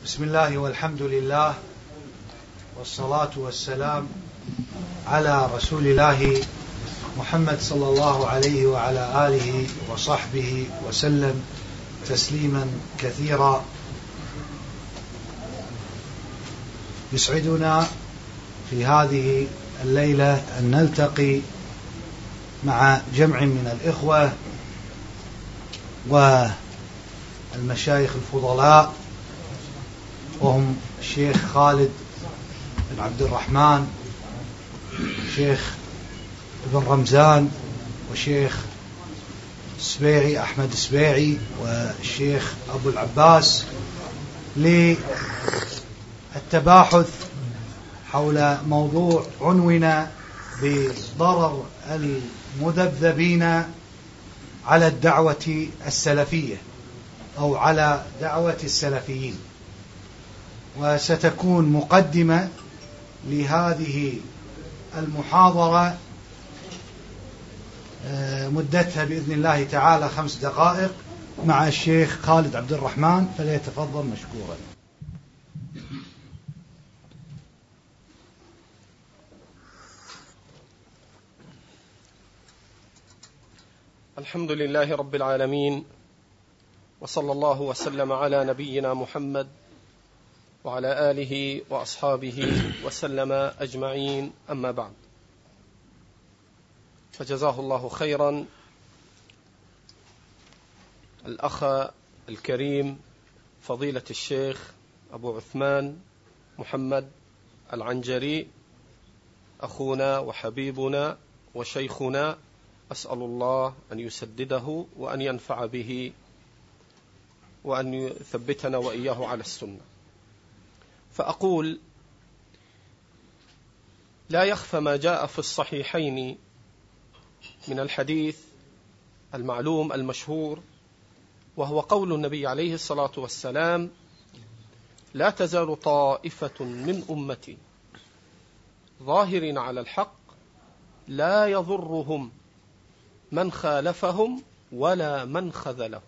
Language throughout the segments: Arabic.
بسم الله والحمد لله والصلاة والسلام على رسول الله محمد صلى الله عليه وعلى آله وصحبه وسلم تسليما كثيرا. يسعدنا في هذه الليلة أن نلتقي مع جمع من الإخوة والمشايخ الفضلاء، وهم الشيخ خالد بن عبد الرحمن، الشيخ ابن رمزان، والشيخ السبيعي أحمد السبيعي، والشيخ أبو العباس، للتباحث حول موضوع عنونا بضرر المذبذبين على الدعوة السلفية أو على دعوة السلفيين. وستكون مقدمة لهذه المحاضرة مدتها بإذن الله تعالى 5 دقائق مع الشيخ خالد عبد الرحمن، فليتفضل مشكورا. الحمد لله رب العالمين، وصلى الله وسلم على نبينا محمد وعلى آله وأصحابه وسلم أجمعين، أما بعد، فجزاه الله خيرا الأخ الكريم فضيلة الشيخ أبو عثمان محمد العنجري، أخونا وحبيبنا وشيخنا، أسأل الله أن يسدده وأن ينفع به وأن يثبتنا وإياه على السنة. فأقول: لا يخفى ما جاء في الصحيحين من الحديث المعلوم المشهور، وهو قول النبي عليه الصلاة والسلام: لا تزال طائفة من أمتي ظاهرين على الحق لا يضرهم من خالفهم ولا من خذلهم.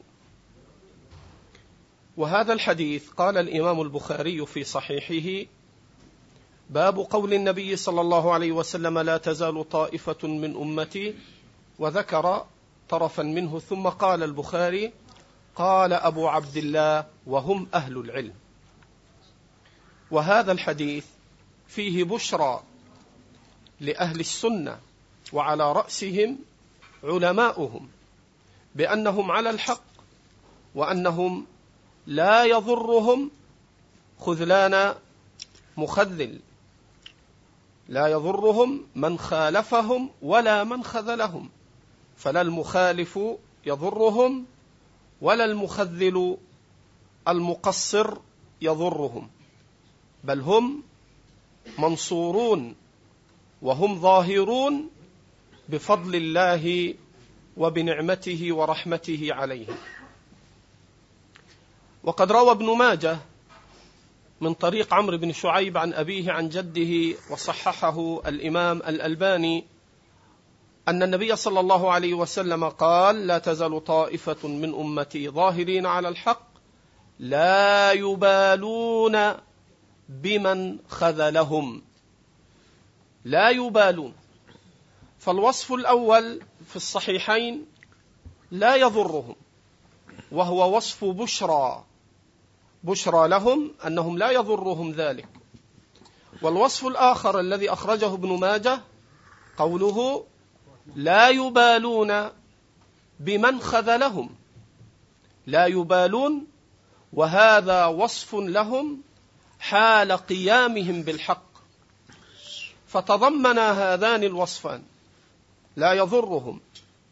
وهذا الحديث قال الإمام البخاري في صحيحه: باب قول النبي صلى الله عليه وسلم: لا تزال طائفة من أمتي، وذكر طرفا منه، ثم قال البخاري: قال أبو عبد الله: وهم أهل العلم. وهذا الحديث فيه بشرى لأهل السنة وعلى رأسهم علماؤهم بأنهم على الحق، وأنهم لا يضرهم خذلان مخذل، لا يضرهم من خالفهم ولا من خذلهم، فلا المخالف يضرهم ولا المخذل المقصر يضرهم، بل هم منصورون وهم ظاهرون بفضل الله وبنعمته ورحمته عليهم. وقد روى ابن ماجه من طريق عمرو بن شعيب عن أبيه عن جده، وصححه الإمام الألباني، أن النبي صلى الله عليه وسلم قال: لا تزال طائفة من أمتي ظاهرين على الحق لا يبالون بمن خذلهم. لا يبالون. فالوصف الأول في الصحيحين لا يضرهم، وهو وصف بشرى لهم أنهم لا يضرهم ذلك. والوصف الآخر الذي أخرجه ابن ماجه قوله: لا يبالون بمن خذلهم. لا يبالون، وهذا وصف لهم حال قيامهم بالحق. فتضمن هذان الوصفان، لا يضرهم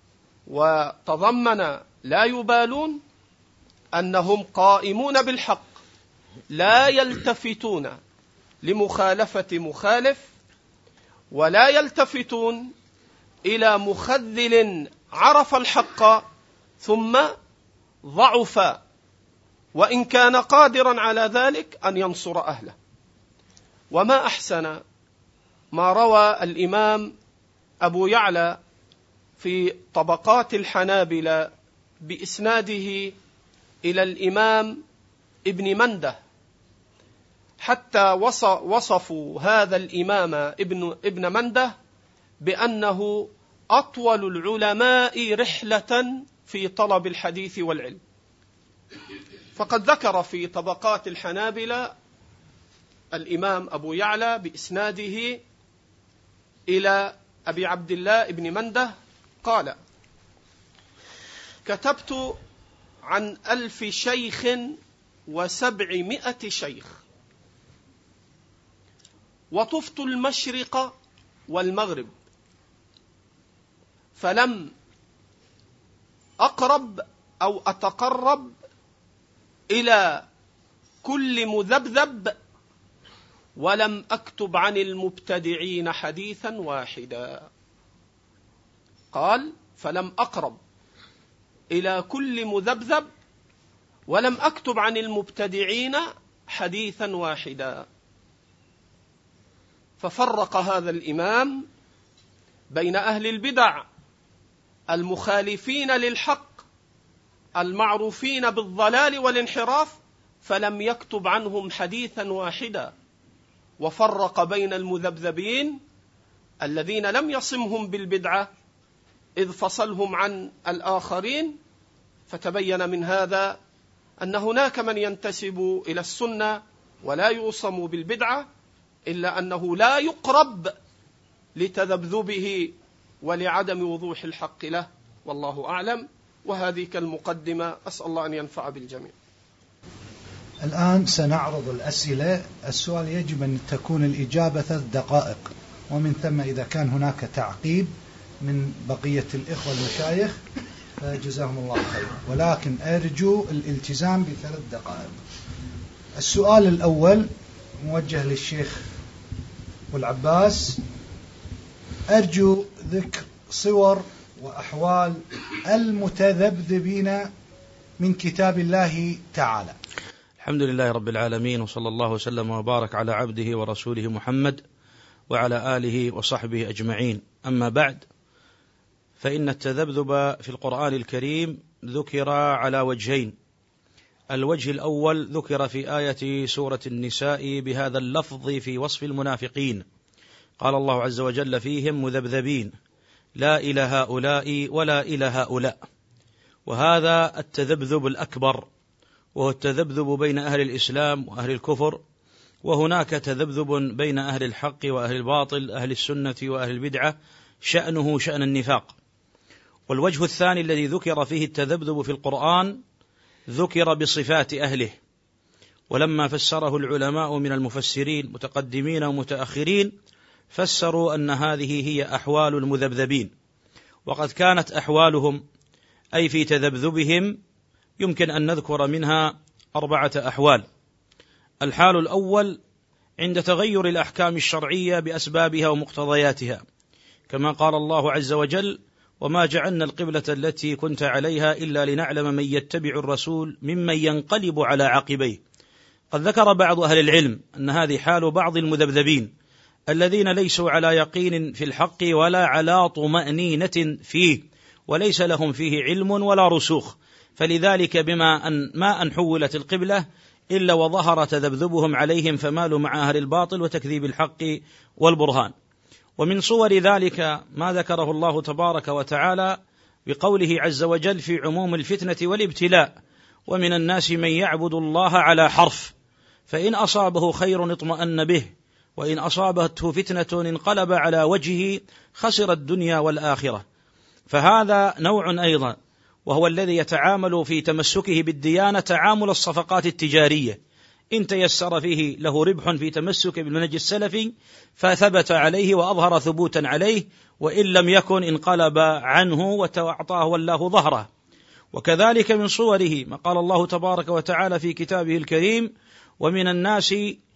وتضمن لا يبالون، أنهم قائمون بالحق لا يلتفتون لمخالفة مخالف، ولا يلتفتون إلى مخذل عرف الحق ثم ضعف، وإن كان قادرا على ذلك أن ينصر أهله. وما أحسن ما روى الإمام أبو يعلى في طبقات الحنابلة بإسناده إلى الإمام ابن منده حتى وصفوا هذا الإمام ابن منده بأنه أطول العلماء رحلة في طلب الحديث والعلم. فقد ذكر في طبقات الحنابلة الإمام أبو يعلى بإسناده إلى أبي عبد الله ابن منده قال: كتبت عن 1000 شيخ و700 شيخ، وطفت المشرق والمغرب، فلم أقرب أو أتقرب إلى كل مذبذب، ولم أكتب عن المبتدعين حديثا واحدا. قال: فلم أقرب إلى كل مذبذب ولم أكتب عن المبتدعين حديثا واحدا. ففرق هذا الإمام بين أهل البدع المخالفين للحق المعروفين بالضلال والانحراف، فلم يكتب عنهم حديثا واحدا، وفرق بين المذبذبين الذين لم يصمهم بالبدعة إذ فصلهم عن الآخرين. فتبين من هذا أن هناك من ينتسب إلى السنة ولا يوصم بالبدعة، إلا أنه لا يقرب لتذبذبه ولعدم وضوح الحق له، والله أعلم. وهذه كالمقدمة، أسأل الله أن ينفع بالجميع. الآن سنعرض الأسئلة. السؤال يجب أن تكون الإجابة 3 دقائق، ومن ثم إذا كان هناك تعقيب من بقية الإخوة المشايخ فجزاهم الله خير، ولكن أرجو الالتزام ب3 دقائق. السؤال الأول موجه للشيخ والعباس: أرجو ذكر صور وأحوال المتذبذبين من كتاب الله تعالى. الحمد لله رب العالمين، وصلى الله وسلم وبارك على عبده ورسوله محمد وعلى آله وصحبه أجمعين. أما بعد، فإن التذبذب في القرآن الكريم ذكر على وجهين. الوجه الأول ذكر في آية سورة النساء بهذا اللفظ في وصف المنافقين، قال الله عز وجل فيهم: مذبذبين لا إلى هؤلاء ولا إلى هؤلاء. وهذا التذبذب الأكبر، وهو التذبذب بين أهل الإسلام وأهل الكفر، وهناك تذبذب بين أهل الحق وأهل الباطل، أهل السنة وأهل البدعة، شأنه شأن النفاق. والوجه الثاني الذي ذكر فيه التذبذب في القرآن ذكر بصفات أهله، ولما فسره العلماء من المفسرين متقدمين ومتأخرين فسروا أن هذه هي أحوال المذبذبين. وقد كانت أحوالهم أي في تذبذبهم يمكن أن نذكر منها 4 أحوال. الحال الأول عند تغير الأحكام الشرعية بأسبابها ومقتضياتها، كما قال الله عز وجل: وما جعلنا القبلة التي كنت عليها إلا لنعلم من يتبع الرسول ممن ينقلب على عقبيه. قد ذكر بعض أهل العلم أن هذه حال بعض المذبذبين الذين ليسوا على يقين في الحق ولا على طمأنينة فيه، وليس لهم فيه علم ولا رسوخ، فلذلك بما أن حولت القبلة إلا وظهر تذبذبهم عليهم، فمالوا مع أهل الباطل وتكذيب الحق والبرهان. ومن صور ذلك ما ذكره الله تبارك وتعالى بقوله عز وجل في عموم الفتنة والابتلاء: ومن الناس من يعبد الله على حرف، فإن أصابه خير اطمأن به، وإن أصابته فتنة انقلب على وجهه خسر الدنيا والآخرة. فهذا نوع أيضا، وهو الذي يتعامل في تمسكه بالديانة تعامل الصفقات التجارية، إن تيسر فيه له ربح في تمسك بالمنهج السلفي فثبت عليه وأظهر ثبوتا عليه، وإن لم يكن انقلب عنه وأعطاه والله ظهره. وكذلك من صوره ما قال الله تبارك وتعالى في كتابه الكريم: ومن الناس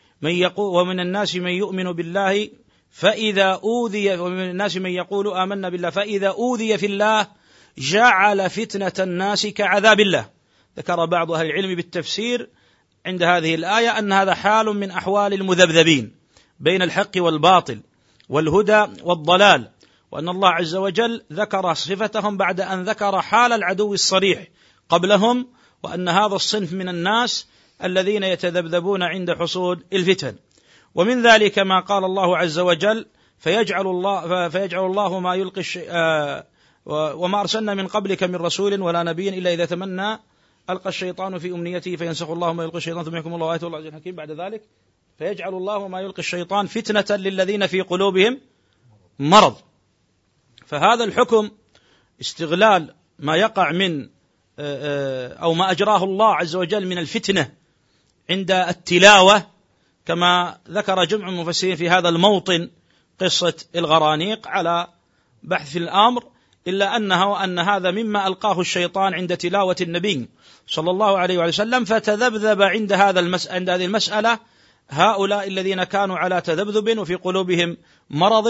من يؤمن بالله فإذا أوذي، ومن الناس من يقول آمنا بالله فإذا أوذي في الله جعل فتنة الناس كعذاب الله. ذكر بعض أهل العلم بالتفسير عند هذه الآية أن هذا حال من أحوال المذبذبين بين الحق والباطل والهدى والضلال، وأن الله عز وجل ذكر صفتهم بعد أن ذكر حال العدو الصريح قبلهم، وأن هذا الصنف من الناس الذين يتذبذبون عند حصول الفتن. ومن ذلك ما قال الله عز وجل فيجعل الله ما يلقي وما أرسلنا من قبلك من رسول ولا نبي إلا إذا تمنى ألقى الشيطان في أمنيته فينسخ الله ما يلقي الشيطان ثم يحكم الله وآياته والله عزيز حكيم. بعد ذلك فيجعل الله ما يلقي الشيطان فتنة للذين في قلوبهم مرض. فهذا الحكم استغلال ما يقع من أو ما أجراه الله عز وجل من الفتنة عند التلاوة، كما ذكر جمع المفسرين في هذا الموطن قصة الغرانيق على بحث الأمر، إلا أن هذا مما ألقاه الشيطان عند تلاوة النبي صلى الله عليه وسلم، فتذبذب عند هذه المسألة هؤلاء الذين كانوا على تذبذب وفي قلوبهم مرض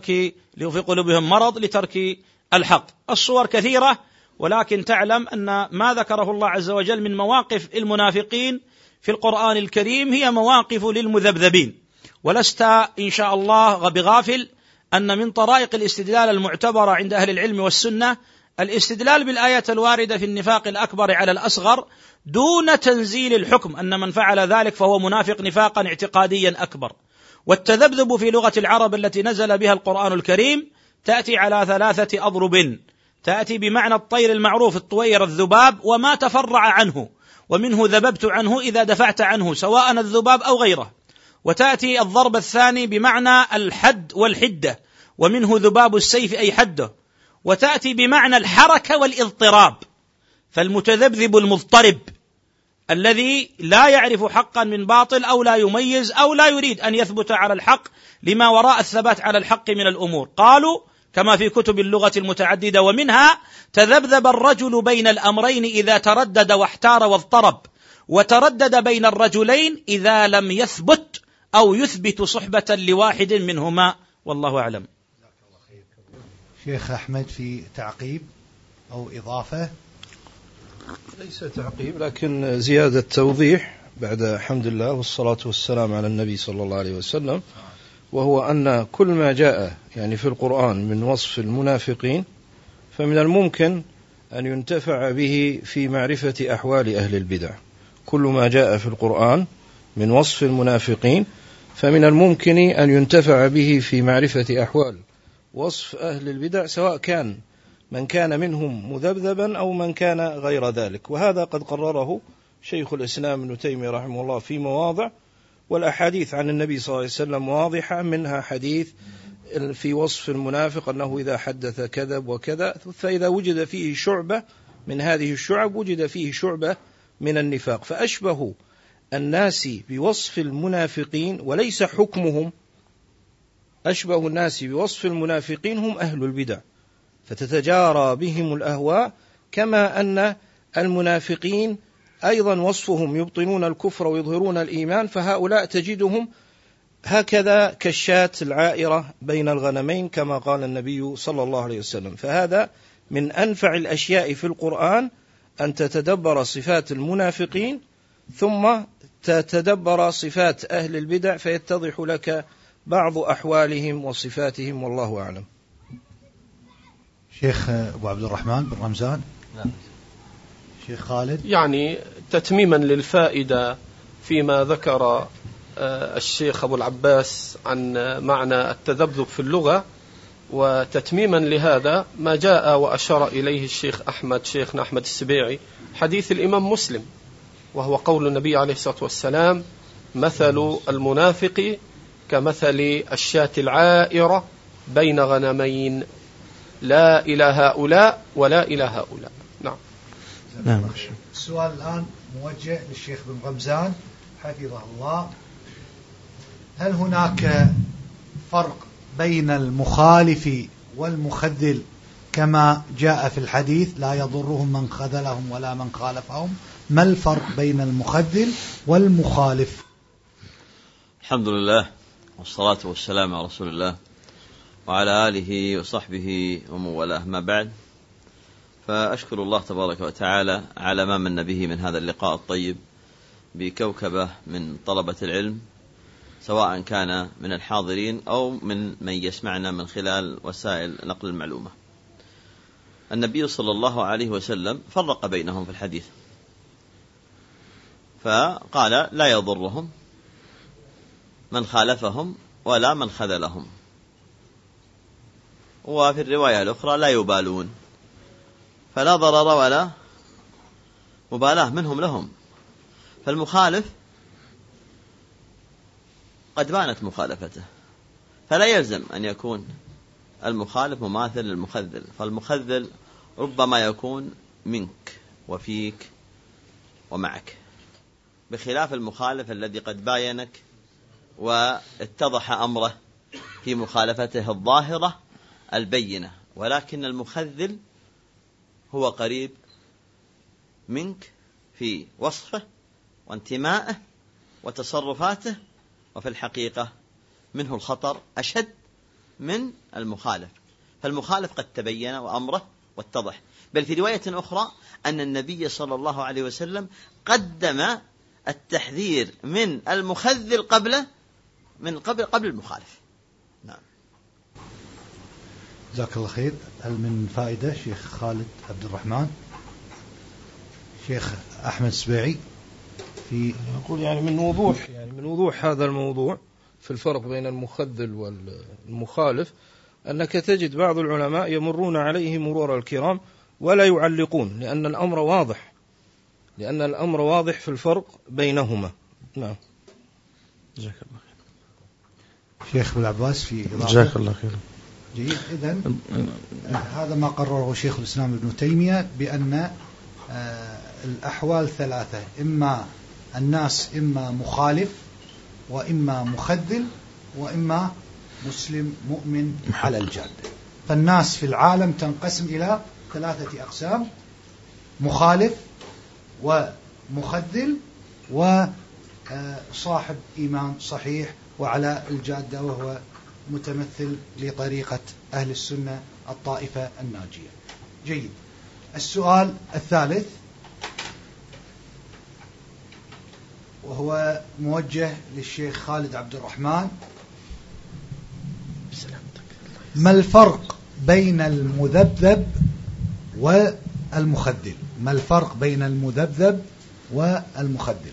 لترك الحق. الصور كثيرة، ولكن تعلم أن ما ذكره الله عز وجل من مواقف المنافقين في القرآن الكريم هي مواقف للمذبذبين. ولست إن شاء الله بغافل أن من طرائق الاستدلال المعتبرة عند أهل العلم والسنة الاستدلال بالآية الواردة في النفاق الأكبر على الأصغر دون تنزيل الحكم، أن من فعل ذلك فهو منافق نفاقا اعتقاديا أكبر. والتذبذب في لغة العرب التي نزل بها القرآن الكريم تأتي على 3 أضرب، تأتي بمعنى الطير المعروف الطوير الذباب وما تفرع عنه، ومنه ذببت عنه إذا دفعت عنه سواء الذباب أو غيره. وتأتي الضرب الثاني بمعنى الحد والحدة، ومنه ذباب السيف أي حده. وتأتي بمعنى الحركة والاضطراب، فالمتذبذب المضطرب الذي لا يعرف حقا من باطل أو لا يميز أو لا يريد أن يثبت على الحق لما وراء الثبات على الحق من الأمور. قالوا كما في كتب اللغة المتعددة ومنها تذبذب الرجل بين الأمرين إذا تردد واحتار واضطرب، وتردد بين الرجلين إذا لم يثبت أو يثبت صحبة لواحد منهما، والله أعلم. شيخ أحمد في تعقيب أو إضافة؟ ليس تعقيب لكن زيادة توضيح بعد حمد الله والصلاة والسلام على النبي صلى الله عليه وسلم، وهو أن كل ما جاء يعني في القرآن من وصف المنافقين فمن الممكن أن ينتفع به في معرفة أحوال أهل البدع. كل ما جاء في القرآن من وصف المنافقين فمن الممكن أن ينتفع به في معرفة أحوال وصف أهل البدع، سواء كان من كان منهم مذبذبا أو من كان غير ذلك. وهذا قد قرره شيخ الإسلام ابن تيمية رحمه الله في مواضع، والأحاديث عن النبي صلى الله عليه وسلم واضحة، منها حديث في وصف المنافق أنه إذا حدث كذب وكذا، فإذا وجد فيه شعبة من هذه الشعب وجد فيه شعبة من النفاق. فأشبه الناس بوصف المنافقين وليس حكمهم، أشبه الناس بوصف المنافقين هم أهل البدع، فتتجارى بهم الأهواء، كما أن المنافقين أيضا وصفهم يبطنون الكفر ويظهرون الإيمان، فهؤلاء تجدهم هكذا كالشاة العائرة بين الغنمين كما قال النبي صلى الله عليه وسلم. فهذا من أنفع الأشياء في القرآن أن تتدبر صفات المنافقين ثم تتدبر صفات أهل البدع فيتضح لك بعض أحوالهم وصفاتهم، والله أعلم. شيخ أبو عبد الرحمن بن رمزان. نعم. شيخ خالد. يعني تتميما للفائدة فيما ذكر الشيخ أبو العباس عن معنى التذبذب في اللغة، وتتميما لهذا ما جاء وأشار إليه الشيخ أحمد شيخنا أحمد السبيعي حديث الإمام مسلم، وهو قول النبي عليه الصلاة والسلام: مثل المنافق كمثل الشاة العائرة بين غنمين لا إلى هؤلاء ولا إلى هؤلاء. نعم. السؤال الآن موجه للشيخ بن رمزان حفظه الله: هل هناك فرق بين المخالف والمخذل كما جاء في الحديث لا يضرهم من خذلهم ولا من خالفهم؟ ما الفرق بين المخذل والمخالف؟ الحمد لله والصلاة والسلام على رسول الله وعلى آله وصحبه ومن والاه، ما بعد، فأشكر الله تبارك وتعالى على ما من به من هذا اللقاء الطيب بكوكبة من طلبة العلم، سواء كان من الحاضرين أو من يسمعنا من خلال وسائل نقل المعلومة. النبي صلى الله عليه وسلم فرق بينهم في الحديث، فقال لا يضرهم من خالفهم ولا من خذلهم. وفي الرواية الأخرى لا يبالون، فلا ضرر ولا مبالاة منهم لهم. فالمخالف قد بانت مخالفته، فلا يلزم أن يكون المخالف مماثل للمخذل، فالمخذل ربما يكون منك وفيك ومعك، بخلاف المخالف الذي قد باينك واتضح أمره في مخالفته الظاهرة البينة، ولكن المخذل هو قريب منك في وصفه وانتمائه وتصرفاته، وفي الحقيقة منه الخطر أشد من المخالف. فالمخالف قد تبين وأمره واتضح، بل في رواية أخرى أن النبي صلى الله عليه وسلم قدم التحذير من المخذل قبل المخالف. نعم. جزاك الله خير. هل من فائدة شيخ خالد عبد الرحمن؟ شيخ أحمد السبيعي في أقول يعني من وضوح هذا الموضوع في الفرق بين المخذل والمخالف أنك تجد بعض العلماء يمرون عليه مرور الكرام ولا يعلقون، لأن الأمر واضح في الفرق بينهما. نعم. جزاك الله خير. شيخ بالعباس في جزاك الله خير. جيد. إذن هذا ما قرره شيخ الإسلام ابن تيمية، بأن الأحوال ثلاثة: إما الناس إما مخالف، وإما مخذل، وإما مسلم مؤمن على الجادة. فالناس في العالم تنقسم إلى ثلاثة أقسام: مخالف ومخذل وصاحب إيمان صحيح وعلى الجادة، وهو متمثل لطريقة أهل السنة الطائفة الناجية. جيد. السؤال الثالث وهو موجه للشيخ خالد عبد الرحمن: ما الفرق بين المذبذب والمخذل؟ ما الفرق بين المذبذب والمخذل؟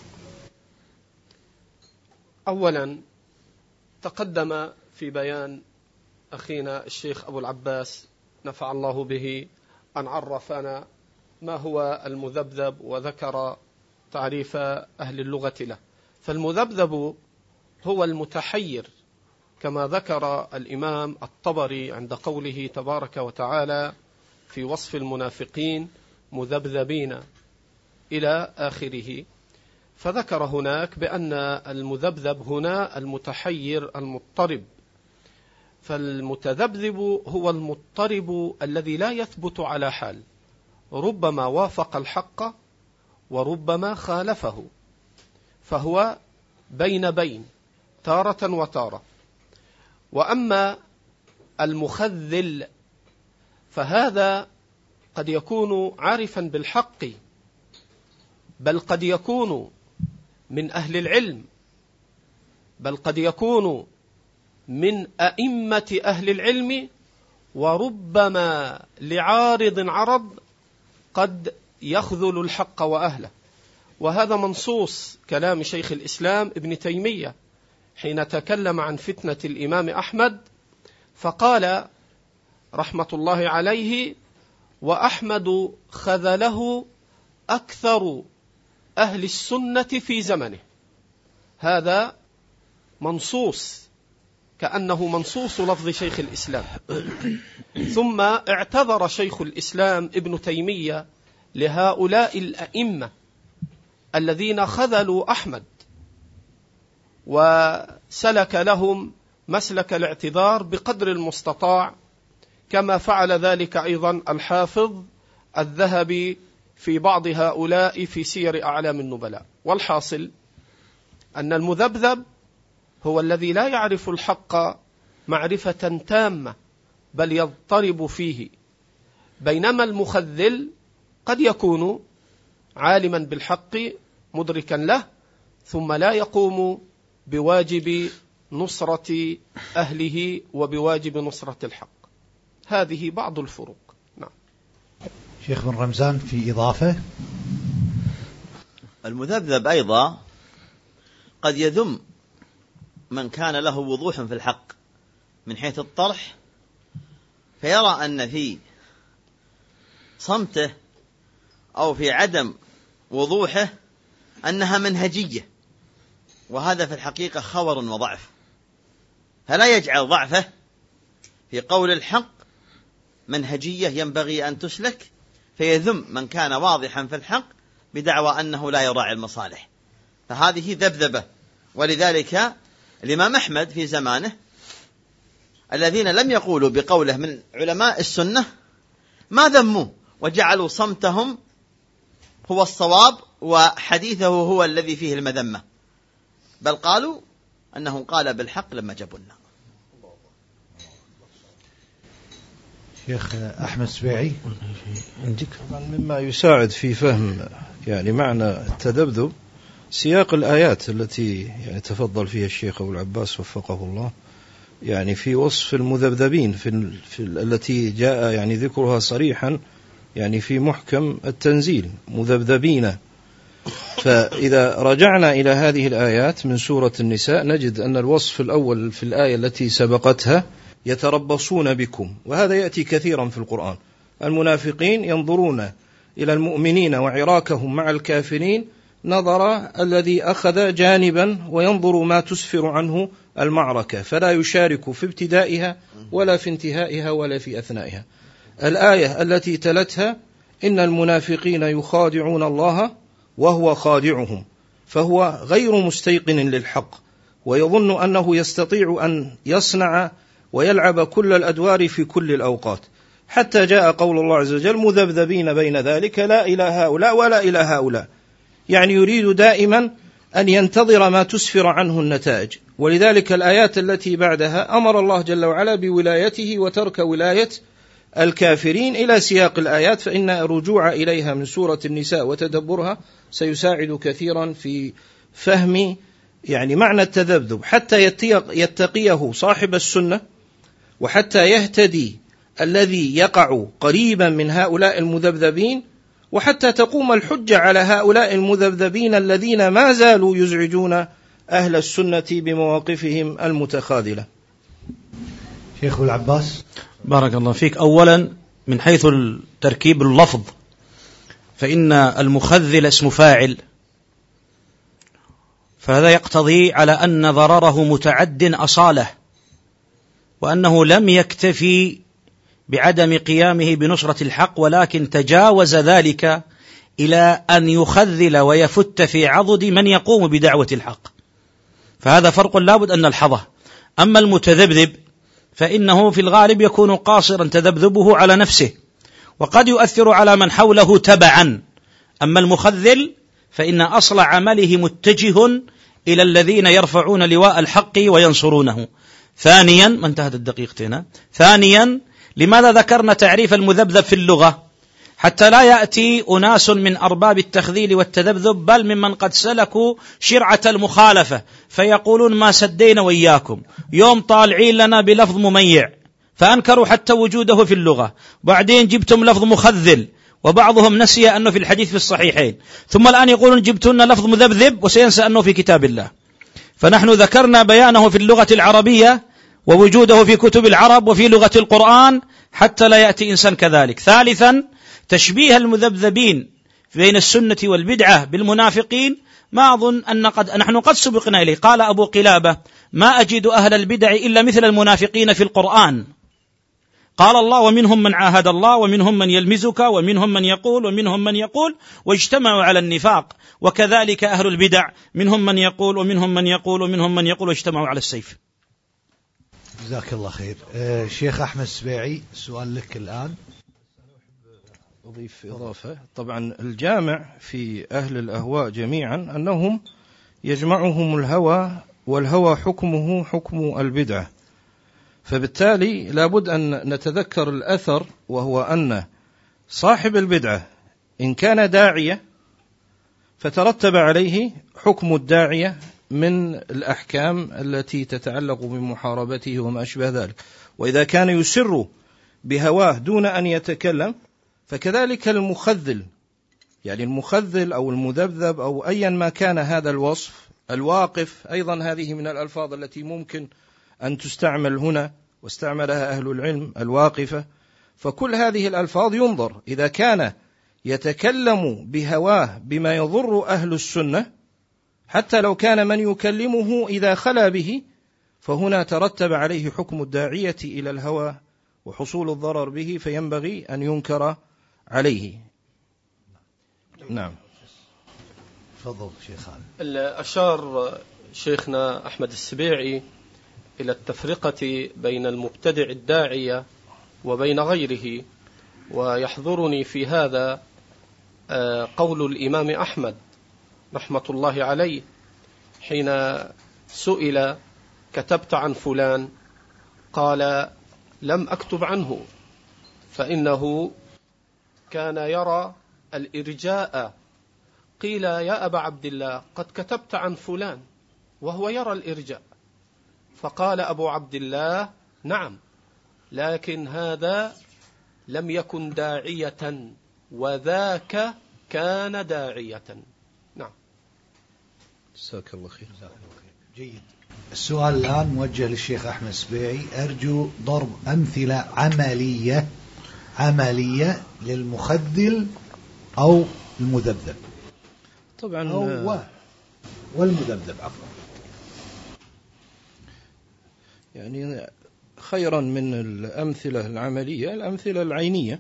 أولا تقدم في بيان أخينا الشيخ أبو العباس نفع الله به أن عرفنا ما هو المذبذب وذكر تعريف أهل اللغة له. فالمذبذب هو المتحير، كما ذكر الإمام الطبري عند قوله تبارك وتعالى في وصف المنافقين: مذبذبين إلى آخره. فذكر هناك بأن المذبذب هنا المتحير المضطرب. فالمتذبذب هو المضطرب الذي لا يثبت على حال، ربما وافق الحق وربما خالفه، فهو بين تارة وتارة. وأما المخذل فهذا قد يكون عارفا بالحق، بل قد يكون من أهل العلم، بل قد يكون من أئمة أهل العلم، وربما لعارض عرض قد يخذل الحق وأهله. وهذا منصوص كلام شيخ الإسلام ابن تيمية حين تكلم عن فتنة الإمام أحمد، فقال رحمة الله عليه: وأحمد خذله أكثر أهل السنة في زمنه. هذا منصوص، كأنه منصوص لفظ شيخ الإسلام. ثم اعتذر شيخ الإسلام ابن تيمية لهؤلاء الأئمة الذين خذلوا أحمد، وسلك لهم مسلك الاعتذار بقدر المستطاع، كما فعل ذلك أيضا الحافظ الذهبي في بعض هؤلاء في سير أعلام النبلاء. والحاصل أن المذبذب هو الذي لا يعرف الحق معرفة تامة، بل يضطرب فيه، بينما المخذل قد يكون عالما بالحق مدركا له، ثم لا يقوم بواجب نصرة أهله وبواجب نصرة الحق. هذه بعض الفروق. نعم. شيخ بن رمزان في إضافة. المذبذب أيضا قد يذم من كان له وضوح في الحق من حيث الطرح، فيرى أن في صمته أو في عدم وضوحه أنها منهجية، وهذا في الحقيقة خور وضعف، فلا يجعل ضعفه في قول الحق منهجية ينبغي أن تسلك، فيذم من كان واضحا في الحق بدعوى أنه لا يراعي المصالح، فهذه ذبذبة. ولذلك الإمام أحمد في زمانه الذين لم يقولوا بقوله من علماء السنة ما ذموه وجعلوا صمتهم هو الصواب وحديثه هو الذي فيه المذمة، بل قالوا أنه قال بالحق لما جبنا. شيخ أحمد سبيعي عندك مما يساعد في فهم يعني معنى التذبذب سياق الآيات التي يعني تفضل فيها الشيخ أبو العباس وفقه الله، يعني في وصف المذبذبين في التي جاء يعني ذكرها صريحا يعني في محكم التنزيل مذبذبين. فإذا رجعنا إلى هذه الآيات من سورة النساء نجد أن الوصف الأول في الآية التي سبقتها يتربصون بكم، وهذا يأتي كثيرا في القرآن. المنافقين ينظرون إلى المؤمنين وعراكهم مع الكافرين نظر الذي أخذ جانبا وينظر ما تسفر عنه المعركة، فلا يشارك في ابتدائها ولا في انتهائها ولا في أثنائها. الآية التي تلتها إن المنافقين يخادعون الله وهو خادعهم، فهو غير مستيقن للحق ويظن أنه يستطيع أن يصنع ويلعب كل الأدوار في كل الأوقات، حتى جاء قول الله عز وجل مذبذبين بين ذلك لا إلى هؤلاء ولا إلى هؤلاء، يعني يريد دائما أن ينتظر ما تسفر عنه النتائج. ولذلك الآيات التي بعدها أمر الله جل وعلا بولايته وترك ولاية الكافرين إلى سياق الآيات، فإن الرجوع إليها من سورة النساء وتدبرها سيساعد كثيرا في فهم يعني معنى التذبذب، حتى يتقيه صاحب السنة، وحتى يهتدي الذي يقع قريبا من هؤلاء المذبذبين، وحتى تقوم الحجة على هؤلاء المذبذبين الذين ما زالوا يزعجون أهل السنة بمواقفهم المتخاذلة. شيخ العباس بارك الله فيك. أولا من حيث تركيب اللفظ فإن المخذل اسم فاعل، فهذا يقتضي على أن ضرره متعد أصالة، وأنه لم يكتفي بعدم قيامه بنصرة الحق، ولكن تجاوز ذلك إلى أن يخذل ويفت في عضد من يقوم بدعوة الحق، فهذا فرق لابد أن نلحظه. أما المتذبذب فإنه في الغالب يكون قاصرا تذبذبه على نفسه، وقد يؤثر على من حوله تبعا. أما المخذل فإن أصل عمله متجه إلى الذين يرفعون لواء الحق وينصرونه. ثانيا، ما انتهت الدقيقتين. ثانيا، لماذا ذكرنا تعريف المذبذب في اللغة؟ حتى لا يأتي أناس من أرباب التخذيل والتذبذب بل ممن قد سلكوا شرعة المخالفة فيقولون ما سدينا وإياكم، يوم طالعين لنا بلفظ مميع فأنكروا حتى وجوده في اللغة، بعدين جبتم لفظ مخذل وبعضهم نسي أنه في الحديث في الصحيحين، ثم الآن يقولون جبتنا لفظ مذبذب وسينسى أنه في كتاب الله. فنحن ذكرنا بيانه في اللغة العربية ووجوده في كتب العرب وفي لغة القرآن حتى لا يأتي إنسان كذلك. ثالثا، تشبيه المذبذبين بين السنة والبدعة بالمنافقين ما أظن أن نحن قد سبقنا إليه. قال أبو قلابة ما أجد أهل البدع إلا مثل المنافقين في القرآن. قال الله ومنهم من عاهد الله ومنهم من يلمزك ومنهم من يقول ومنهم من يقول واجتمعوا على النفاق، وكذلك أهل البدع منهم من يقول ومنهم من يقول ومنهم من يقول واجتمعوا على السيف. جزاك الله خير. شيخ أحمد السبيعي سؤال لك الآن. أضيف إضافة. طبعا الجامع في أهل الأهواء جميعا أنهم يجمعهم الهوى، والهوى حكمه حكم البدعة، فبالتالي لابد أن نتذكر الأثر، وهو أن صاحب البدعة إن كان داعية فترتب عليه حكم الداعية من الأحكام التي تتعلق بمحاربته وما أشبه ذلك، وإذا كان يسر بهواه دون أن يتكلم فكذلك المخذل يعني المخذل أو المذبذب أو أيا ما كان هذا الوصف. الواقف أيضا هذه من الألفاظ التي ممكن أن تستعمل هنا واستعملها أهل العلم، الواقفة. فكل هذه الألفاظ ينظر إذا كان يتكلم بهواه بما يضر أهل السنة، حتى لو كان من يكلمه إذا خلا به، فهنا ترتب عليه حكم الداعية إلى الهوى وحصول الضرر به، فينبغي أن ينكر عليه. نعم. تفضل شيخ خالد. أشار شيخنا أحمد السبيعي إلى التفرقة بين المبتدع الداعية وبين غيره، ويحضرني في هذا قول الإمام أحمد رحمة الله عليه حين سئل: كتبت عن فلان؟ قال: لم أكتب عنه، فإنه كان يرى الإرجاء. قيل: يا أبا عبد الله، قد كتبت عن فلان وهو يرى الإرجاء. فقال أبو عبد الله: نعم، لكن هذا لم يكن داعية وذاك كان داعية. نعم. جزاك الله خير. جيد. السؤال الآن موجه للشيخ أحمد السبيعي، أرجو ضرب أمثلة عملية للمخذل أو المذبذب. طبعا والمذبذب عفوا. يعني خيرا من الأمثلة العملية الأمثلة العينية.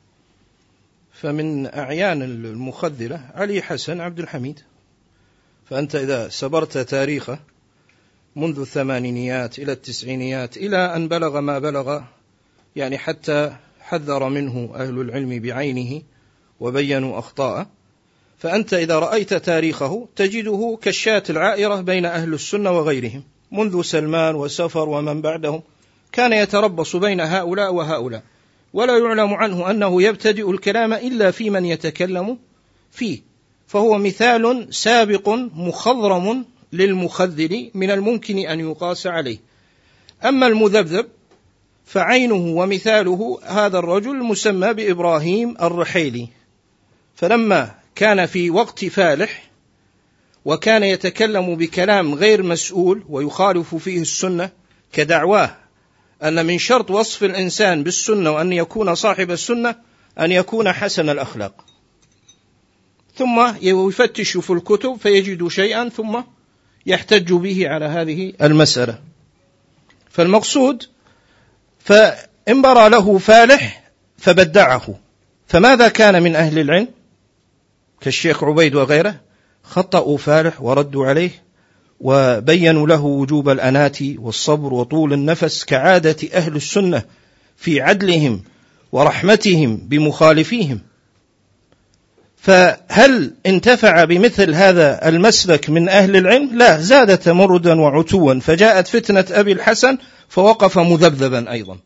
فمن أعيان المخذلة علي حسن عبد الحميد، فأنت إذا سبرت تاريخه منذ الثمانينيات إلى التسعينيات إلى أن بلغ ما بلغ، يعني حتى حذر منه أهل العلم بعينه وبينوا أخطاءه، فأنت إذا رأيت تاريخه تجده كالشاة العائرة بين أهل السنة وغيرهم، منذ سلمان وسفر ومن بعدهم كان يتربص بين هؤلاء وهؤلاء، ولا يعلم عنه أنه يبتدئ الكلام إلا في من يتكلم فيه. فهو مثال سابق مخضرم للمخذل من الممكن أن يقاس عليه. أما المذبذب فعينه ومثاله هذا الرجل المسمى بإبراهيم الرحيلي، فلما كان في وقت فالح وكان يتكلم بكلام غير مسؤول ويخالف فيه السنة، كدعواه أن من شرط وصف الإنسان بالسنة وأن يكون صاحب السنة أن يكون حسن الأخلاق، ثم يفتش في الكتب فيجد شيئا ثم يحتج به على هذه المسألة. فالمقصود فانبرى له فالح فبدعه، فماذا كان من أهل العلم كالشيخ عبيد وغيره؟ خطأوا فالح وردوا عليه وبينوا له وجوب الأنات والصبر وطول النفس كعادة أهل السنة في عدلهم ورحمتهم بمخالفيهم. فهل انتفع بمثل هذا المسلك من أهل العلم؟ لا، زاد تمردا وعتوا، فجاءت فتنة أبي الحسن فوقف مذبذبا أيضا،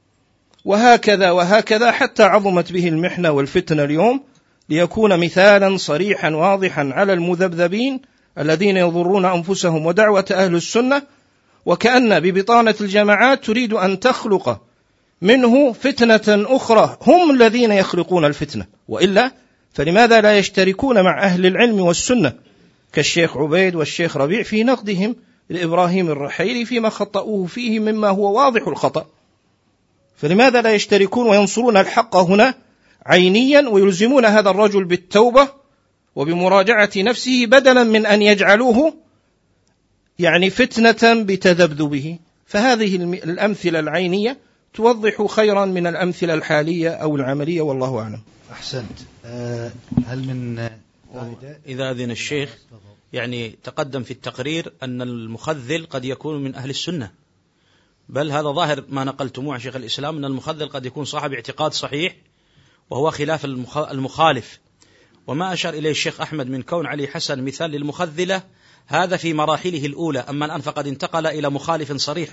وهكذا حتى عظمت به المحنة والفتنة اليوم، ليكون مثالا صريحا واضحا على المذبذبين الذين يضرون أنفسهم ودعوة أهل السنة، وكأن ببطانة الجماعات تريد أن تخلق منه فتنة أخرى هم الذين يخلقون الفتنة، وإلا فلماذا لا يشتركون مع أهل العلم والسنة كالشيخ عبيد والشيخ ربيع في نقدهم لإبراهيم الرحيلي فيما خطأوه فيه مما هو واضح الخطأ؟ فلماذا لا يشتركون وينصرون الحق هنا عينيا ويلزمون هذا الرجل بالتوبة وبمراجعة نفسه، بدلا من أن يجعلوه يعني فتنة بتذبذبه؟ فهذه الأمثلة العينية توضح خيرا من الأمثلة الحالية أو العملية، والله أعلم. أحسنت. هل من إذا أذن الشيخ، يعني تقدم في التقرير أن المخذل قد يكون من أهل السنة، بل هذا ظاهر ما نقلتموه عن شيخ الإسلام أن المخذل قد يكون صاحب اعتقاد صحيح وهو خلاف المخالف. وما أشار إليه الشيخ أحمد من كون علي حسن مثال للمخذلة هذا في مراحله الأولى، أما الآن فقد انتقل إلى مخالف صريح،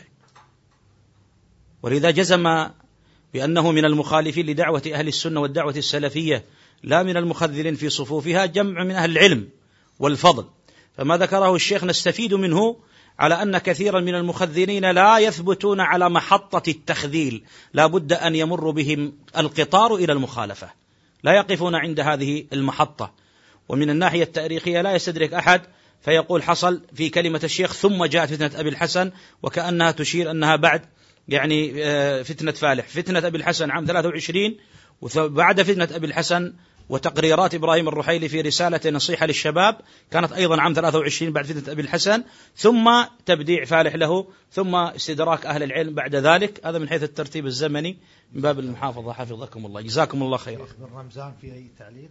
ولذا جزم بأنه من المخالفين لدعوة أهل السنة والدعوة السلفية، لا من المخذلين في صفوفها، جمع من أهل العلم والفضل. فما ذكره الشيخ نستفيد منه على أن كثيرا من المخذلين لا يثبتون على محطة التخذيل، لا بد أن يمر بهم القطار إلى المخالفة، لا يقفون عند هذه المحطة. ومن الناحية التاريخية لا يستدرك أحد فيقول حصل في كلمة الشيخ ثم جاءت فتنة أبي الحسن، وكأنها تشير أنها بعد يعني فتنة فالح. فتنة أبي الحسن عام 23، وبعد فتنة أبي الحسن وتقريرات إبراهيم الرحيلي في رسالة نصيحة للشباب كانت أيضا عام 23 بعد فتنة أبي الحسن، ثم تبديع فالح له، ثم استدراك أهل العلم بعد ذلك. هذا من حيث الترتيب الزمني من باب المحافظة. حفظكم الله، جزاكم الله خيرا. ابن رمزان في أي تعليق؟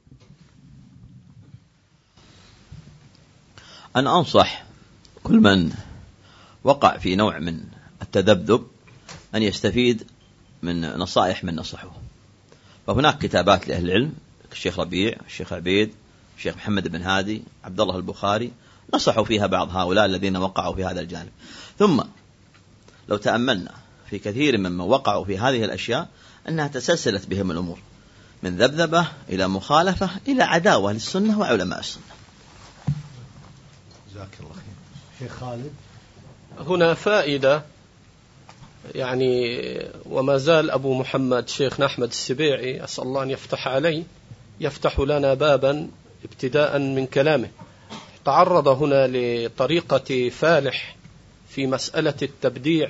أنا أنصح كل من وقع في نوع من التذبذب أن يستفيد من نصائح من نصحه. فهناك كتابات لأهل العلم الشيخ ربيع، الشيخ عبيد، الشيخ محمد بن هادي، عبد الله البخاري، نصحوا فيها بعض هؤلاء الذين وقعوا في هذا الجانب. ثم لو تأملنا في كثير ممن وقعوا في هذه الأشياء أنها تسلسلت بهم الأمور من ذبذبة إلى مخالفة إلى عداوة للسنة وعلماء السنة. جزاك الله خير. شيخ خالد، هنا فائدة يعني، وما زال أبو محمد شيخنا أحمد السبيعي أسأل الله أن يفتح عليه، يفتح لنا بابا ابتداء من كلامه. تعرض هنا لطريقة فالح في مسألة التبديع،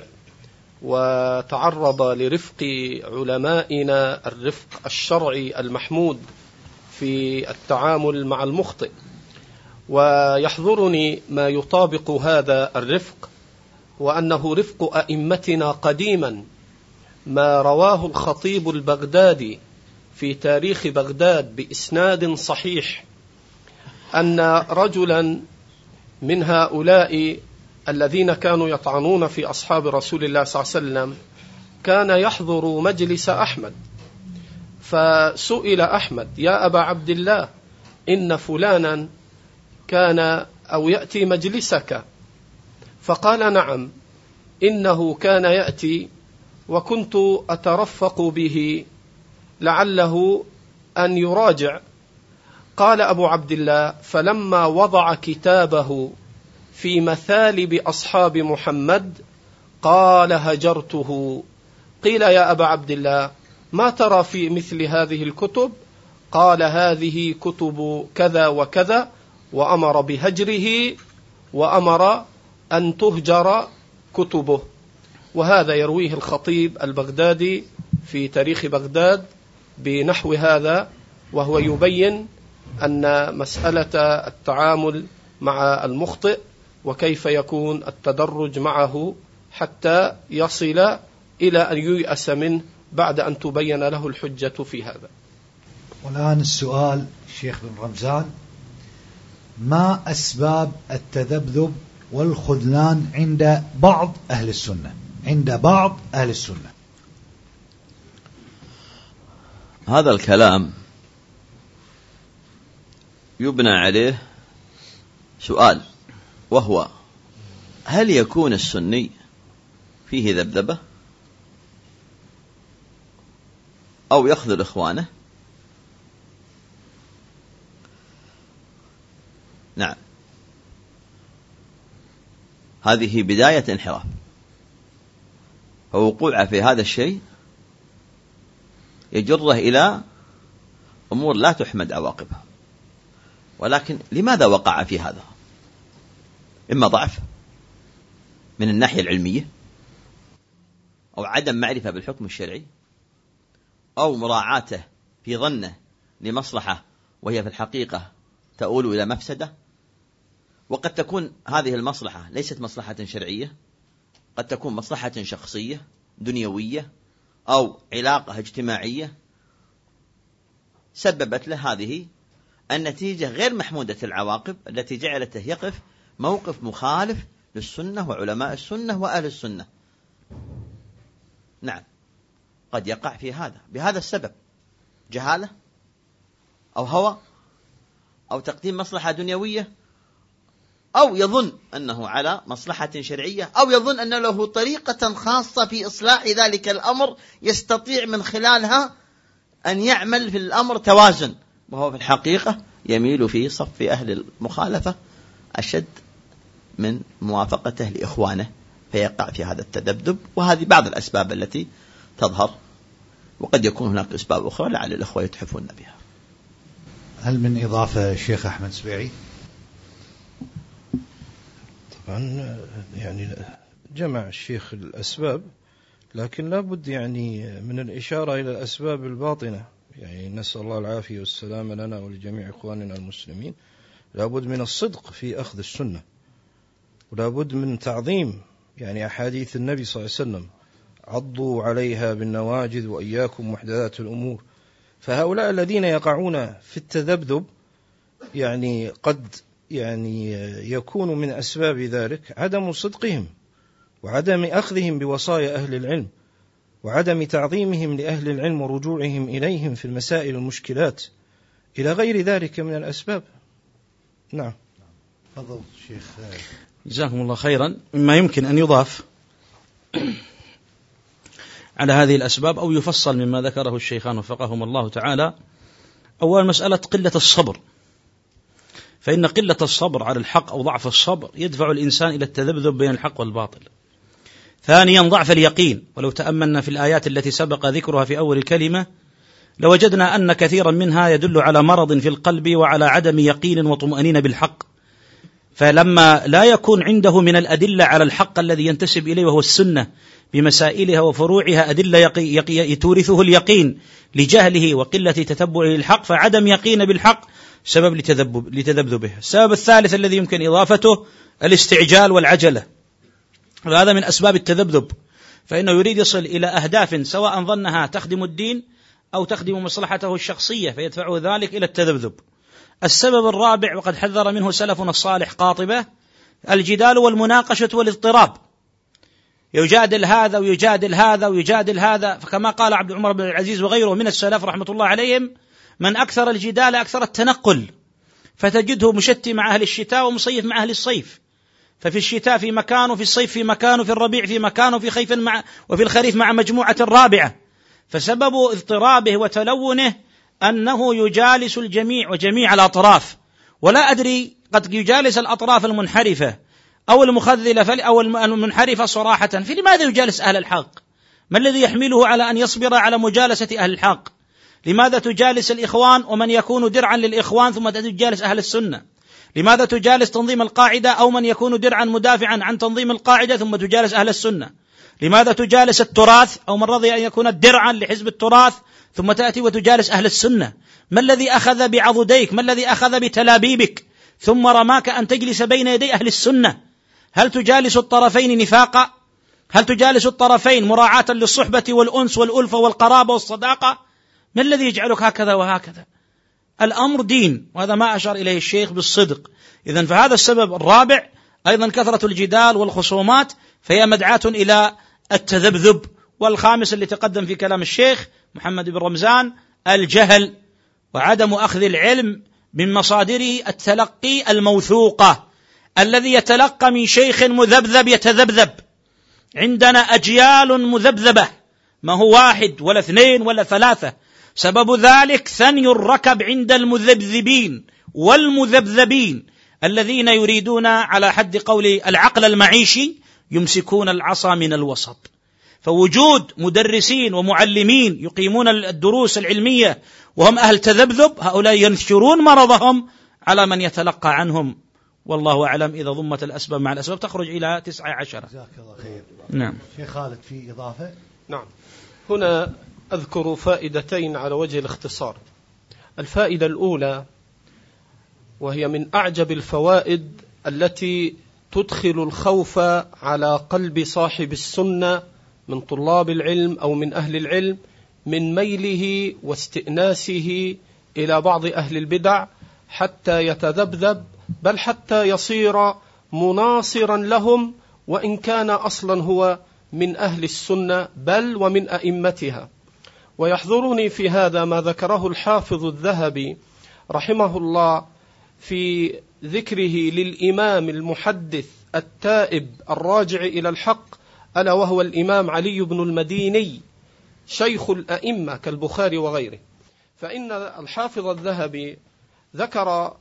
وتعرض لرفق علمائنا الرفق الشرعي المحمود في التعامل مع المخطئ. ويحضرني ما يطابق هذا الرفق، وأنه رفق أئمتنا قديما، ما رواه الخطيب البغدادي في تاريخ بغداد بإسناد صحيح أن رجلا من هؤلاء الذين كانوا يطعنون في أصحاب رسول الله صلى الله عليه وسلم كان يحضر مجلس أحمد، فسئل أحمد: يا أبا عبد الله، إن فلانا كان أو يأتي مجلسك؟ فقال: نعم، إنه كان يأتي وكنت أترفق به لعله أن يراجع. قال أبو عبد الله: فلما وضع كتابه في مثالب أصحاب محمد قال: هجرته. قيل: يا أبا عبد الله، ما ترى في مثل هذه الكتب؟ قال: هذه كتب كذا وكذا، وأمر بهجره وأمر أن تهجر كتبه. وهذا يرويه الخطيب البغدادي في تاريخ بغداد بنحو هذا، وهو يبين أن مسألة التعامل مع المخطئ وكيف يكون التدرج معه حتى يصل إلى أن ييأس منه بعد أن تبين له الحجة في هذا. والآن السؤال الشيخ بن رمزان: ما أسباب التذبذب والخذلان عند بعض أهل السنة؟ عند بعض أهل السنة. هذا الكلام يبنى عليه سؤال، وهو: هل يكون السني فيه ذبذبة أو يخذل إخوانه؟ نعم، هذه بداية انحراف، فوقوعه في هذا الشيء يجره إلى أمور لا تحمد عواقبها. ولكن لماذا وقع في هذا؟ إما ضعف من الناحية العلمية، أو عدم معرفة بالحكم الشرعي، أو مراعاته في ظنه لمصلحة وهي في الحقيقة تؤول إلى مفسدة. وقد تكون هذه المصلحة ليست مصلحة شرعية، قد تكون مصلحة شخصية دنيوية أو علاقة اجتماعية سببت له هذه النتيجة غير محمودة العواقب التي جعلته يقف موقف مخالف للسنة وعلماء السنة وأهل السنة. نعم، قد يقع في هذا بهذا السبب: جهالة أو هوى أو تقديم مصلحة دنيوية، أو يظن أنه على مصلحة شرعية، أو يظن أن له طريقة خاصة في إصلاح ذلك الأمر يستطيع من خلالها أن يعمل في الأمر توازن، وهو في الحقيقة يميل في صف أهل المخالفة أشد من موافقته لإخوانه، فيقع في هذا التذبذب. وهذه بعض الأسباب التي تظهر، وقد يكون هناك أسباب أخرى لعل الأخوة يتحفون بها. هل من إضافة الشيخ أحمد سبيعي؟ طبعا يعني جمع الشيخ الأسباب، لكن لا بد يعني من الإشارة إلى الأسباب الباطنة، يعني نسأل الله العافية والسلام لنا ولجميع إخواننا المسلمين. لا بد من الصدق في أخذ السنة، ولا بد من تعظيم يعني أحاديث النبي صلى الله عليه وسلم، عضوا عليها بالنواجذ وإياكم محدثات الأمور. فهؤلاء الذين يقعون في التذبذب يعني قد يعني يكون من أسباب ذلك عدم صدقهم وعدم أخذهم بوصايا أهل العلم وعدم تعظيمهم لأهل العلم ورجوعهم إليهم في المسائل المشكلات إلى غير ذلك من الأسباب. نعم. تفضل شيخ. جزاكم الله خيرا. مما يمكن أن يضاف على هذه الأسباب أو يفصل مما ذكره الشيخان وفقههم الله تعالى، أول مسألة قلة الصبر، فإن قلة الصبر على الحق أو ضعف الصبر يدفع الإنسان إلى التذبذب بين الحق والباطل. ثانيا ضعف اليقين، ولو تأملنا في الآيات التي سبق ذكرها في أول الكلمة لوجدنا أن كثيرا منها يدل على مرض في القلب وعلى عدم يقين وطمأنينة بالحق، فلما لا يكون عنده من الأدلة على الحق الذي ينتسب إليه وهو السنة بمسائلها وفروعها أدلة تورثه اليقين لجهله وقلة تتبعه للحق، فعدم يقين بالحق سبب لتذبذبه. السبب الثالث الذي يمكن إضافته الاستعجال والعجلة، وهذا من أسباب التذبذب، فإنه يريد يصل إلى أهداف سواء ظنها تخدم الدين أو تخدم مصلحته الشخصية فيدفعه ذلك إلى التذبذب. السبب الرابع وقد حذر منه سلفنا الصالح قاطبة الجدال والمناقشة والاضطراب، يجادل هذا ويجادل هذا ويجادل هذا، فكما قال عبد عمر بن العزيز وغيره من السلف رحمة الله عليهم من أكثر الجدال أكثر التنقل، فتجده مشتي مع أهل الشتاء ومصيف مع أهل الصيف، ففي الشتاء في مكان وفي الصيف في مكان وفي الربيع في مكان وفي خيف وفي الخريف مع مجموعة رابعة. فسبب اضطرابه وتلونه أنه يجالس الجميع وجميع الأطراف، ولا أدري قد يجالس الأطراف المنحرفة أو المخذلة أو المنحرفة صراحة، فلماذا يجالس أهل الحق؟ ما الذي يحمله على أن يصبر على مجالسة أهل الحق؟ لماذا تجالس الإخوان ومن يكون درعا للإخوان ثم تجالس أهل السنة؟ لماذا تجالس تنظيم القاعدة أو من يكون درعا مدافعا عن تنظيم القاعدة ثم تجالس أهل السنة؟ لماذا تجالس التراث أو من رضي أن يكون درعا لحزب التراث ثم تأتي وتجالس أهل السنة؟ ما الذي أخذ بعضديك؟ ما الذي أخذ بتلابيبك ثم رماك أن تجلس بين يدي أهل السنة؟ هل تجالس الطرفين نفاقا؟ هل تجالس الطرفين مراعاة للصحبة والأنس والألفة والقرابة والصداقة؟ ما الذي يجعلك هكذا وهكذا؟ الأمر دين، وهذا ما أشار إليه الشيخ بالصدق. إذن فهذا السبب الرابع أيضا كثرة الجدال والخصومات، فهي مدعاة إلى التذبذب. والخامس اللي تقدم في كلام الشيخ محمد بن رمزان الجهل وعدم أخذ العلم من مصادره التلقي الموثوقة. الذي يتلقى من شيخ مذبذب يتذبذب. عندنا أجيال مذبذبة، ما هو واحد ولا اثنين ولا ثلاثة. سبب ذلك ثني الركب عند المذبذبين والمذبذبين الذين يريدون على حد قول العقل المعيشي يمسكون العصا من الوسط. فوجود مدرسين ومعلمين يقيمون الدروس العلمية وهم أهل تذبذب، هؤلاء ينشرون مرضهم على من يتلقى عنهم، والله أعلم. إذا ضمت الأسباب مع الأسباب تخرج إلى 19. جزاك الله خير. نعم. شيخ خالد في إضافة؟ نعم. هنا أذكر فائدتين على وجه الاختصار. الفائدة الأولى وهي من أعجب الفوائد التي تدخل الخوف على قلب صاحب السنة من طلاب العلم أو من أهل العلم من ميله واستئناسه إلى بعض أهل البدع حتى يتذبذب، بل حتى يصير مناصرا لهم وإن كان أصلا هو من أهل السنة بل ومن أئمتها. ويحضرني في هذا ما ذكره الحافظ الذهبي رحمه الله في ذكره للإمام المحدث التائب الراجع إلى الحق، ألا وهو الإمام علي بن المديني شيخ الأئمة كالبخاري وغيره. فإن الحافظ الذهبي ذكر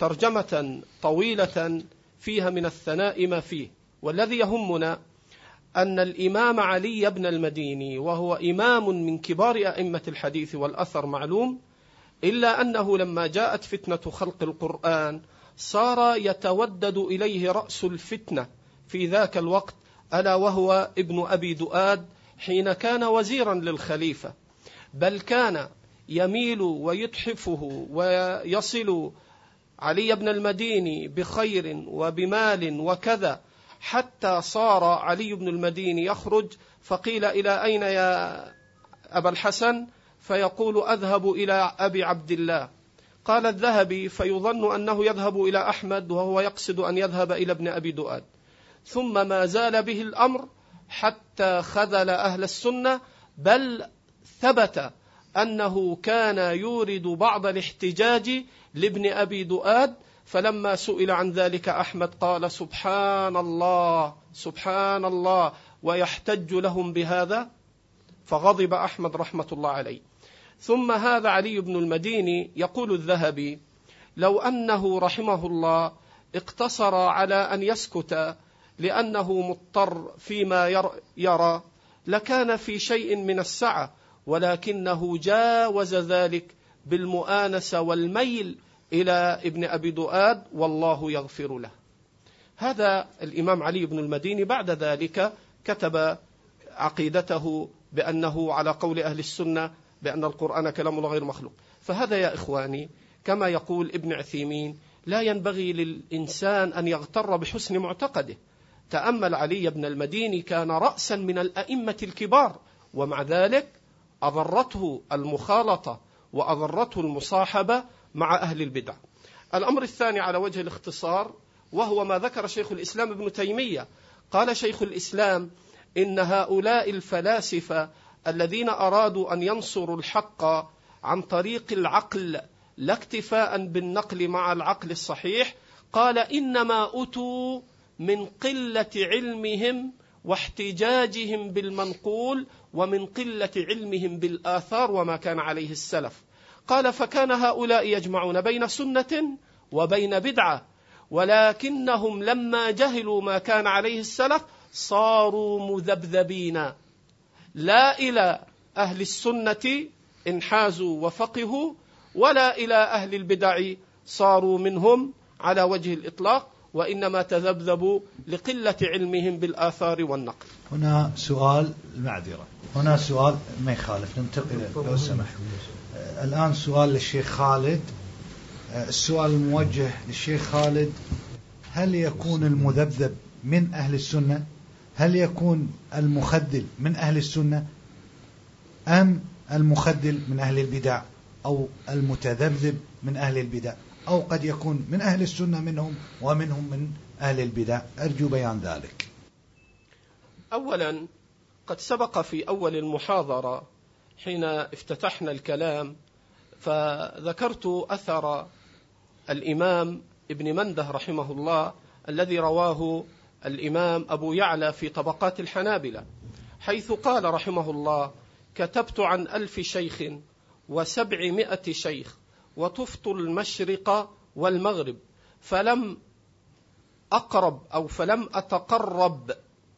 ترجمة طويلة فيها من الثناء ما فيه، والذي يهمنا أن الإمام علي بن المديني وهو إمام من كبار أئمة الحديث والأثر معلوم، إلا أنه لما جاءت فتنة خلق القرآن صار يتودد إليه رأس الفتنة في ذاك الوقت، ألا وهو ابن أبي دؤاد حين كان وزيرا للخليفة، بل كان يميل ويتحفه ويصل علي بن المديني بخير وبمال وكذا، حتى صار علي بن المديني يخرج فقيل إلى أين يا أبا الحسن؟ فيقول أذهب إلى أبي عبد الله. قال الذهبي فيظن أنه يذهب إلى أحمد وهو يقصد أن يذهب إلى ابن أبي دؤاد، ثم ما زال به الأمر حتى خذل أهل السنة، بل ثبت أنه كان يورد بعض الاحتجاج لابن أبي دؤاد، فلما سئل عن ذلك أحمد قال سبحان الله سبحان الله، ويحتج لهم بهذا، فغضب أحمد رحمة الله عليه. ثم هذا علي بن المديني يقول الذهبي لو أنه رحمه الله اقتصر على أن يسكت لأنه مضطر فيما يرى لكان في شيء من السعة، ولكنه جاوز ذلك بالمؤانسة والميل إلى ابن أبي دؤاد والله يغفر له. هذا الإمام علي بن المديني بعد ذلك كتب عقيدته بأنه على قول أهل السنة بأن القرآن كلام الله غير مخلوق. فهذا يا إخواني كما يقول ابن عثيمين لا ينبغي للإنسان أن يغتر بحسن معتقده. تأمل علي بن المديني كان رأسا من الأئمة الكبار، ومع ذلك أضرته المخالطة وأضرته المصاحبة مع أهل البدع. الأمر الثاني على وجه الاختصار وهو ما ذكر شيخ الإسلام ابن تيمية. قال شيخ الإسلام إن هؤلاء الفلاسفة الذين أرادوا أن ينصروا الحق عن طريق العقل لا اكتفاء بالنقل مع العقل الصحيح، قال إنما أتوا من قلة علمهم واحتجاجهم بالمنقول ومن قلة علمهم بالآثار وما كان عليه السلف. قال فكان هؤلاء يجمعون بين سنة وبين بدعة، ولكنهم لما جهلوا ما كان عليه السلف صاروا مذبذبين، لا إلى أهل السنة انحازوا وفقهوا، ولا إلى أهل البدع صاروا منهم على وجه الإطلاق، وإنما تذبذبوا لقلة علمهم بالآثار والنقل. هنا سؤال المعذرة، هنا سؤال ما يخالف ننتقل لو سمح. الآن سؤال للشيخ خالد. السؤال الموجه للشيخ خالد: هل يكون المذبذب من أهل السنة؟ هل يكون المخذل من أهل السنة أم المخذل من أهل البدع أو المتذبذب من أهل البدع، أو قد يكون من أهل السنة منهم ومنهم من أهل البدع؟ أرجو بيان ذلك. أولا قد سبق في أول المحاضرة حين افتتحنا الكلام فذكرت أثر الإمام ابن منده رحمه الله الذي رواه الإمام أبو يعلى في طبقات الحنابلة، حيث قال رحمه الله: كتبت عن 1000 شيخ و700 شيخ وطفت المشرق والمغرب فلم أقرب أو فلم أتقرب،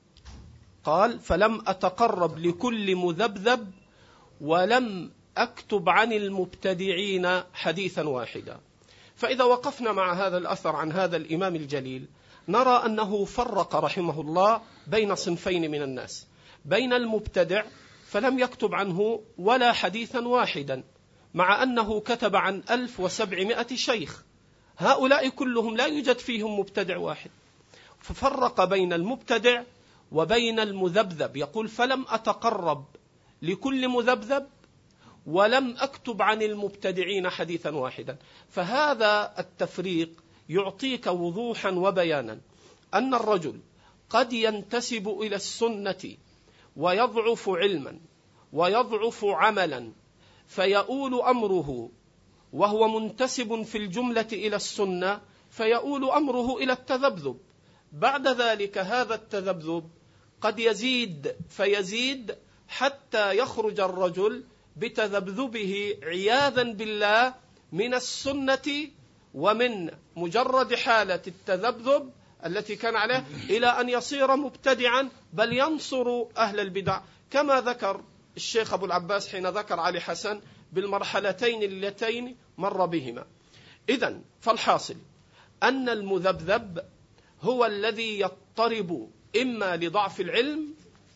قال فلم أتقرب لكل مذبذب ولم أكتب عن المبتدعين حديثا واحدا. فإذا وقفنا مع هذا الأثر عن هذا الإمام الجليل نرى أنه فرق رحمه الله بين صنفين من الناس: بين المبتدع فلم يكتب عنه ولا حديثا واحدا، مع أنه كتب عن 1700 شيخ، هؤلاء كلهم لا يوجد فيهم مبتدع واحد. ففرق بين المبتدع وبين المذبذب، يقول فلم أتقرب لكل مذبذب ولم أكتب عن المبتدعين حديثا واحدا. فهذا التفريق يعطيك وضوحا وبيانا أن الرجل قد ينتسب إلى السنة ويضعف علما ويضعف عملا فيؤول أمره، وهو منتسب في الجملة إلى السنة، فيؤول أمره إلى التذبذب. بعد ذلك هذا التذبذب قد يزيد فيزيد حتى يخرج الرجل بتذبذبه عياذا بالله من السنة، ومن مجرد حالة التذبذب التي كان عليها إلى أن يصير مبتدعا بل ينصر أهل البدع، كما ذكر الشيخ أبو العباس حين ذكر علي حسن بالمرحلتين اللتين مر بهما. إذن فالحاصل أن المذبذب هو الذي يضطرب إما لضعف العلم،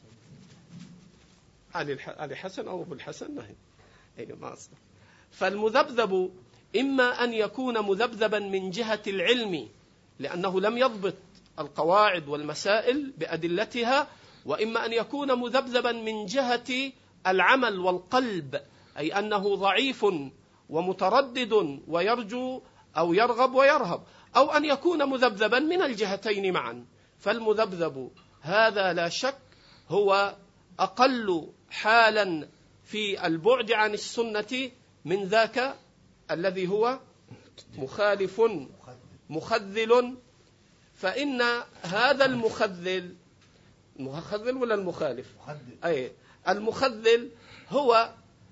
علي حسن أو أبو الحسن فالمذبذب إما أن يكون مذبذبا من جهة العلم لأنه لم يضبط القواعد والمسائل بأدلتها، وإما أن يكون مذبذبا من جهة العمل والقلب، أي أنه ضعيف ومتردد ويرجو أو يرغب ويرهب، أو أن يكون مذبذبا من الجهتين معا. فالمذبذب هذا لا شك هو أقل حالا في البعد عن السنة من ذاك الذي هو مخالف مخذل. فإن هذا المخذل ولا المخالف؟ أي المخذل هو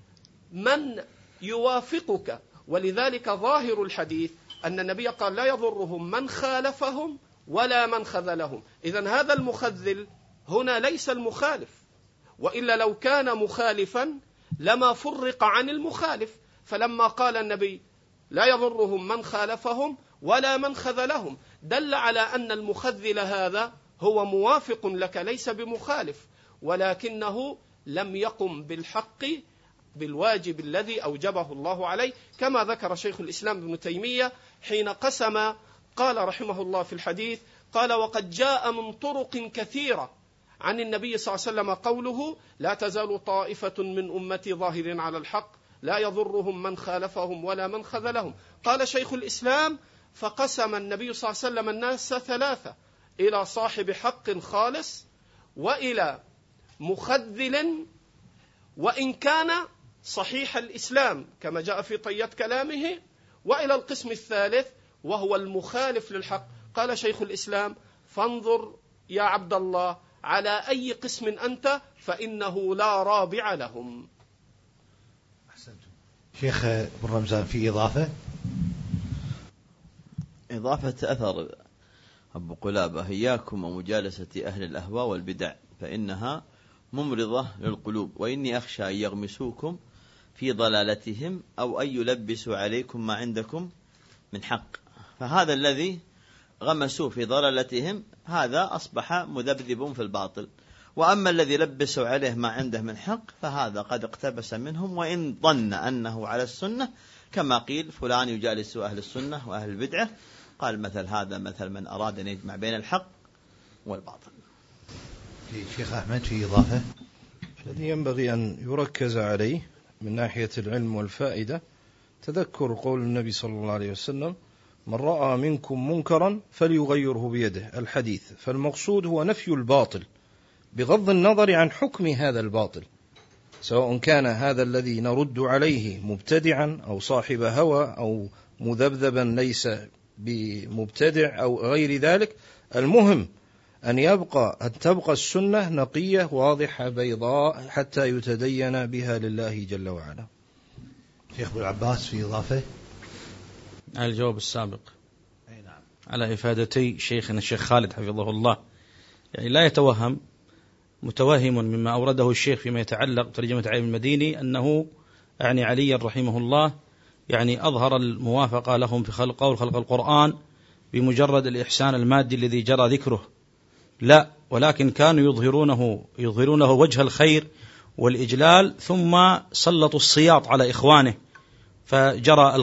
من يوافقك، ولذلك ظاهر الحديث أن النبي قال لا يضرهم من خالفهم ولا من خذلهم. إذن هذا المخذل هنا ليس المخالف، وإلا لو كان مخالفا لما فرق عن المخالف. فلما قال النبي لا يضرهم من خالفهم ولا من خذلهم دل على أن المخذل هذا هو موافق لك ليس بمخالف، ولكنه لم يقم بالحق بالواجب الذي أوجبه الله عليه، كما ذكر شيخ الإسلام ابن تيمية حين قسم قال رحمه الله في الحديث قال وقد جاء من طرق كثيرة عن النبي صلى الله عليه وسلم قوله لا تزال طائفة من أمتي ظاهرين على الحق لا يضرهم من خالفهم ولا من خذلهم. قال شيخ الإسلام فقسم النبي صلى الله عليه وسلم الناس ثلاثة: إلى صاحب حق خالص، وإلى مخذل وإن كان صحيح الإسلام كما جاء في طية كلامه، وإلى القسم الثالث وهو المخالف للحق. قال شيخ الإسلام فانظر يا عبد الله على أي قسم أنت فإنه لا رابع لهم. أحسنتم. شيخ ابن رمزان في إضافة أثر أبو قلابة: إياكم ومجالسة أهل الأهواء والبدع فإنها ممرضة للقلوب، وإني أخشى أن يغمسوكم في ضلالتهم أو أن يلبسوا عليكم ما عندكم من حق. فهذا الذي غمسوا في ضلالتهم هذا أصبح مذبذب في الباطل، وأما الذي لبسوا عليه ما عنده من حق فهذا قد اقتبس منهم وإن ظن أنه على السنة، كما قيل فلان يجالس أهل السنة وأهل البدعة، قال مثل هذا مثل من أراد أن يجمع بين الحق والباطل. شيخ أحمد في إضافة. الذي ينبغي أن يركز عليه من ناحية العلم والفائدة تذكر قول النبي صلى الله عليه وسلم: من رأى منكم منكرا فليغيره بيده، الحديث. فالمقصود هو نفي الباطل بغض النظر عن حكم هذا الباطل، سواء كان هذا الذي نرد عليه مبتدعا أو صاحب هوى أو مذبذبا ليس بمبتدع أو غير ذلك. المهم أن تبقى السنة نقية واضحة بيضاء حتى يتدين بها لله جل وعلا. شيخ أبو العباس في إضافة على الجواب السابق. أي نعم. على إفادتي شيخنا الشيخ خالد حفظه الله، يعني لا يتوهم متوهم مما أورده الشيخ فيما يتعلق بترجمة علي المديني أنه يعني علي رحمه الله يعني أظهر الموافقة لهم في خلق القرآن بمجرد الإحسان المادي الذي جرى ذكره، لا، ولكن كانوا يظهرونه وجه الخير والإجلال، ثم سلطوا السياط على إخوانه فجرى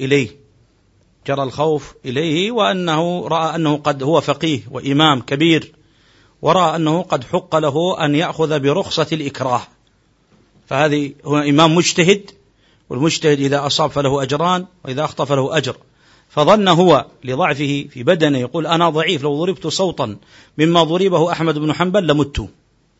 الخوف إليه وأنه رأى أنه قد هو فقيه وإمام كبير، ورأى أنه قد حق له أن يأخذ برخصة الإكراه. فهذه هو إمام مجتهد، والمجتهد إذا أصاب فله أجران وإذا أخطأ فله أجر. فظن هو لضعفه في بدنه يقول أنا ضعيف، لو ضربت صوتا مما ضربه أحمد بن حنبل لمت.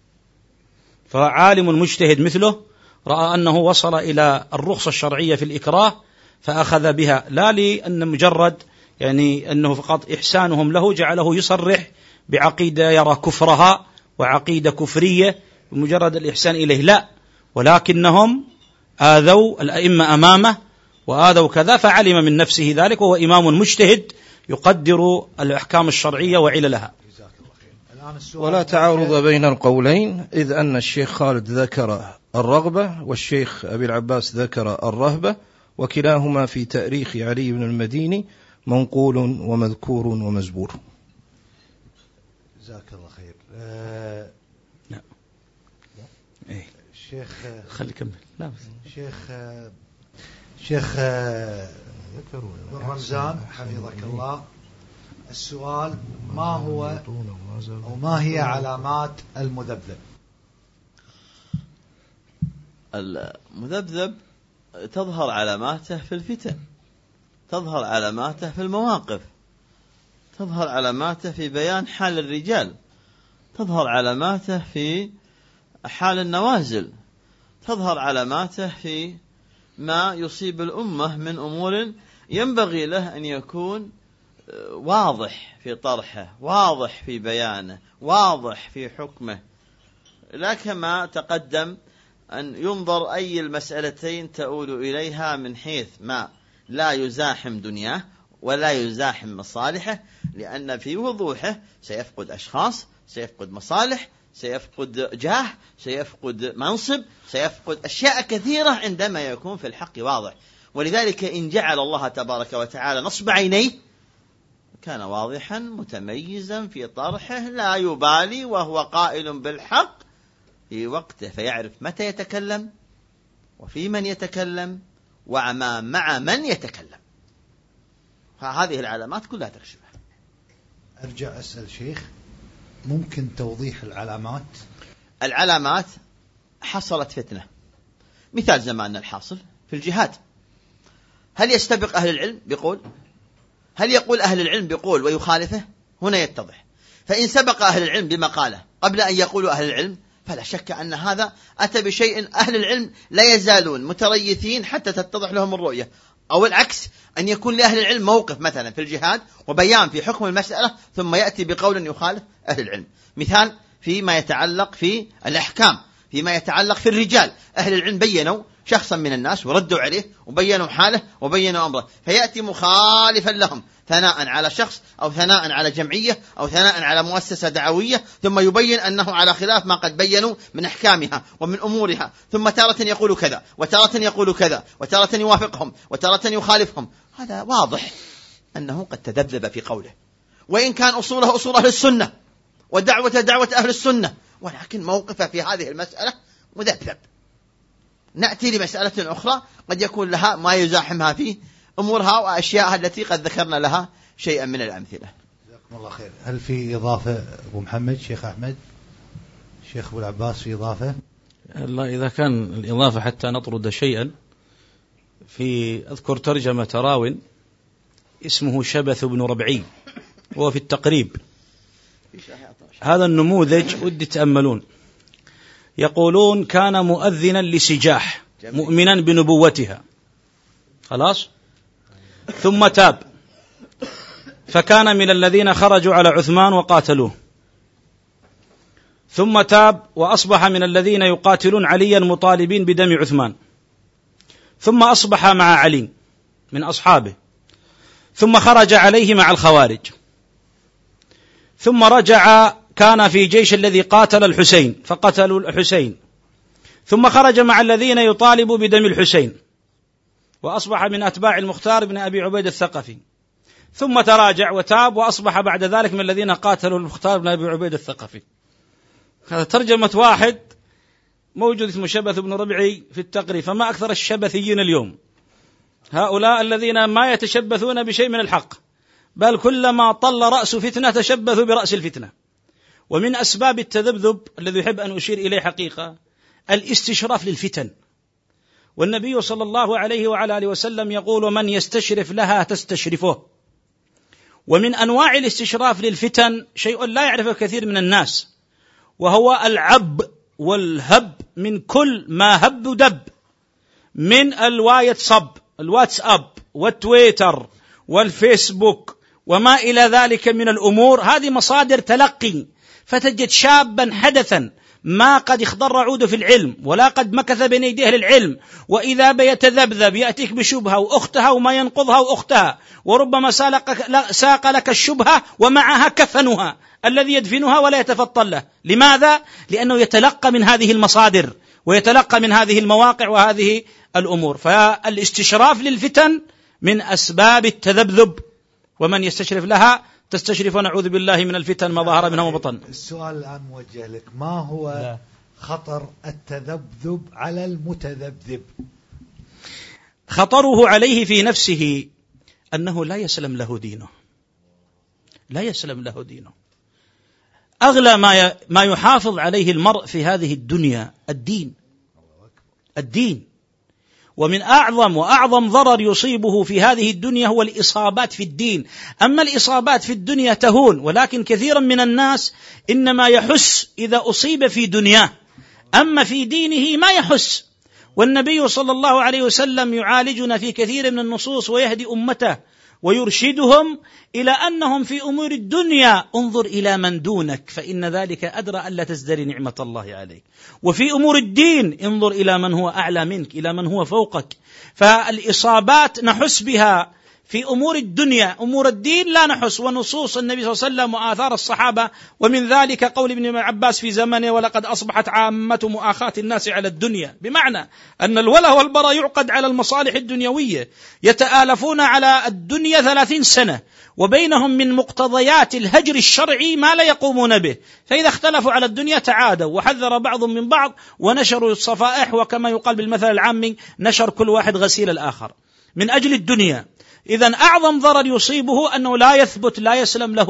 فعالم مجتهد مثله رأى أنه وصل إلى الرخصة الشرعية في الإكراه فأخذ بها، لا لأن مجرد يعني أنه فقط إحسانهم له جعله يصرح بعقيدة يرى كفرها وعقيدة كفرية بمجرد الإحسان إليه، لا، ولكنهم آذوا الأئمة أمامه وآذوا كذا، فعلم من نفسه ذلك، وهو إمام مجتهد يقدر الأحكام الشرعية وعللها. ولا تعارض بين القولين، إذ أن الشيخ خالد ذكر الرغبة والشيخ أبي العباس ذكر الرهبة، وكلاهما في تأريخ علي بن المديني منقول ومذكور ومزبور. جزاك الله خير. نعم. شيخ خلي كمل. لا شيخ بن رمزان حفظك الله، السؤال: ما هو أو ما هي علامات المذبذب؟ المذبذب تظهر علاماته في الفتن، تظهر علاماته في المواقف، تظهر علاماته في بيان حال الرجال، تظهر علاماته في حال النوازل، تظهر علاماته في ما يصيب الأمة من أمور ينبغي له أن يكون واضح في طرحه، واضح في بيانه، واضح في حكمه، لا كما تقدم أن ينظر أي المسألتين تؤول إليها من حيث ما لا يزاحم دنياه ولا يزاحم مصالحه، لأن في وضوحه سيفقد أشخاص، سيفقد مصالح، سيفقد جاه، سيفقد منصب، سيفقد أشياء كثيرة عندما يكون في الحق واضح. ولذلك إن جعل الله تبارك وتعالى نصب عينيه كان واضحا متميزا في طرحه، لا يبالي وهو قائل بالحق في وقته، فيعرف متى يتكلم وفي من يتكلم ومع من يتكلم. فهذه العلامات كلها تكشفها. أرجع أسأل شيخ، ممكن توضيح العلامات؟ العلامات: حصلت فتنة، مثال زماننا الحاصل في الجهاد، هل يستبق أهل العلم بقول؟ هل يقول أهل العلم بقول ويخالفه؟ هنا يتضح. فإن سبق أهل العلم بمقالة قبل أن يقولوا أهل العلم فلا شك أن هذا أتى بشيء أهل العلم لا يزالون متريثين حتى تتضح لهم الرؤية، أو العكس، أن يكون لأهل العلم موقف مثلا في الجهاد وبيان في حكم المسألة ثم يأتي بقول يخالف أهل العلم. مثال فيما يتعلق في الأحكام، فيما يتعلق في الرجال، أهل العلم بيّنوا شخصا من الناس وردوا عليه وبيّنوا حاله وبيّنوا أمره، فيأتي مخالفا لهم ثناء على شخص أو ثناء على جمعية أو ثناء على مؤسسة دعوية، ثم يبين أنه على خلاف ما قد بيّنوا من أحكامها ومن أمورها، ثم تارة يقول كذا وتارة يقول كذا وتارة يوافقهم وتارة يخالفهم. هذا واضح أنه قد تذبذب في قوله، وإن كان أصوله أصول أهل السنة ودعوة أهل السنة، ولكن موقفه في هذه المسألة مذبذب. نأتي لمسألة أخرى قد يكون لها ما يزاحمها في أمورها وأشياءها التي قد ذكرنا لها شيئا من الأمثلة. جزاكم الله خير. هل في إضافة أبو محمد؟ شيخ أحمد، شيخ أبو العباس، في إضافة؟ الله، إذا كان الإضافة حتى نطرد شيئا، أذكر ترجمة راو اسمه شبث بن ربعي وهو في التقريب. هذا النموذج ودي تأملون. يقولون كان مؤذنا لسجاح مؤمنا بنبوتها، خلاص، ثم تاب فكان من الذين خرجوا على عثمان وقاتلوه، ثم تاب وأصبح من الذين يقاتلون عليا مطالبين بدم عثمان، ثم أصبح مع علي من أصحابه، ثم خرج عليه مع الخوارج، ثم رجع كان في جيش الذي قاتل الحسين فقتلوا الحسين، ثم خرج مع الذين يطالبوا بدم الحسين وأصبح من أتباع المختار بن أبي عبيد الثقفي، ثم تراجع وتاب وأصبح بعد ذلك من الذين قاتلوا المختار بن أبي عبيد الثقفي. هذا ترجمة واحد موجود اسمه شبث بن ربعي في التقريب. فما أكثر الشبثيين اليوم، هؤلاء الذين ما يتشبثون بشيء من الحق، بل كلما طل رأس فتنة تشبثوا برأس الفتنة. ومن أسباب التذبذب الذي يحب أن أشير إليه حقيقة الاستشراف للفتن، والنبي صلى الله عليه وعلى آله وسلم يقول: من يستشرف لها تستشرفه. ومن أنواع الاستشراف للفتن شيء لا يعرفه كثير من الناس، وهو العب والهب من كل ما هب ودب، من الواتساب والتويتر والفيسبوك وما إلى ذلك من الأمور. هذه مصادر تلقي، فتجد شابا حدثا ما قد اخضر عوده في العلم ولا قد مكث بين يديه للعلم، وإذا بيتذبذب يأتيك بشبهة وأختها وما ينقضها وأختها، وربما ساق لك الشبهة ومعها كفنها الذي يدفنها ولا يتفطن له. لماذا؟ لأنه يتلقى من هذه المصادر ويتلقى من هذه المواقع وهذه الأمور. فالاستشراف للفتن من أسباب التذبذب، ومن يستشرف لها تستشرف، ونعوذ بالله من الفتن ما ظهر منها وبطن. السؤال الآن موجه لك، ما هو خطر التذبذب على المتذبذب؟ خطره عليه في نفسه أنه لا يسلم له دينه، لا يسلم له دينه. أغلى ما يحافظ عليه المرء في هذه الدنيا الدين. ومن أعظم ضرر يصيبه في هذه الدنيا هو الإصابات في الدين. أما الإصابات في الدنيا تهون، ولكن كثيرا من الناس إنما يحس إذا أصيب في دنياه، أما في دينه ما يحس. والنبي صلى الله عليه وسلم يعالجنا في كثير من النصوص ويهدي أمته ويرشدهم إلى أنهم في أمور الدنيا انظر إلى من دونك فإن ذلك أدرى ألا تزدري نعمة الله عليك، وفي أمور الدين انظر إلى من هو أعلى منك، إلى من هو فوقك. فالإصابات نحس بها في أمور الدنيا، أمور الدين لا نحس. ونصوص النبي صلى الله عليه وسلم وآثار الصحابة، ومن ذلك قول ابن عباس في زمنه: ولقد أصبحت عامة مؤاخاة الناس على الدنيا، بمعنى أن الوله والبراء يعقد على المصالح الدنيوية، يتآلفون على الدنيا 30 سنة، وبينهم من مقتضيات الهجر الشرعي ما لا يقومون به، فإذا اختلفوا على الدنيا تعادوا، وحذر بعضهم من بعض ونشروا الصفائح، وكما يقال بالمثل العامي نشر كل واحد غسيل الآخر من أجل الدنيا. إذن أعظم ضرر يصيبه أنه لا يثبت، لا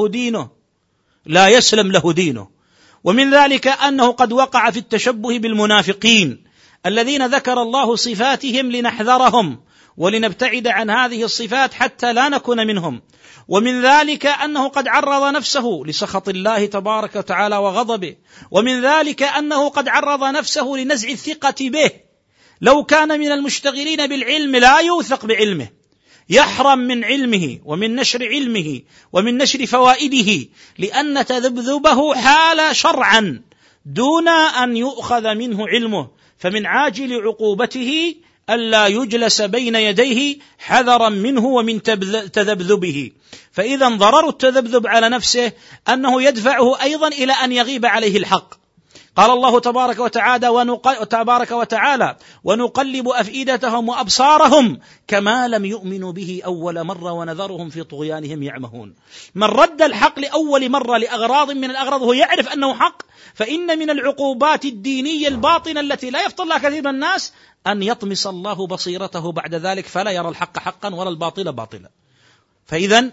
يسلم له دينه. ومن ذلك أنه قد وقع في التشبه بالمنافقين الذين ذكر الله صفاتهم لنحذرهم ولنبتعد عن هذه الصفات حتى لا نكون منهم. ومن ذلك أنه قد عرض نفسه لسخط الله تبارك وتعالى وغضبه. ومن ذلك أنه قد عرض نفسه لنزع الثقة به، لو كان من المشتغلين بالعلم لا يوثق بعلمه، يحرم من علمه ومن نشر علمه ومن نشر فوائده، لأن تذبذبه حال شرعا دون أن يؤخذ منه علمه. فمن عاجل عقوبته ألا يجلس بين يديه حذرا منه ومن تذبذبه. فإذا ضرر التذبذب على نفسه أنه يدفعه أيضا إلى أن يغيب عليه الحق. قال الله تبارك وتعالى: ونقلب أفئدتهم وأبصارهم كما لم يؤمنوا به أول مرة ونذرهم في طغيانهم يعمهون. من رد الحق لأول مرة لأغراض من الأغراض وهو يعرف أنه حق، فإن من العقوبات الدينية الباطنة التي لا يفطن لها كثير من الناس أن يطمس الله بصيرته بعد ذلك فلا يرى الحق حقا ولا الباطل باطلا. فإذا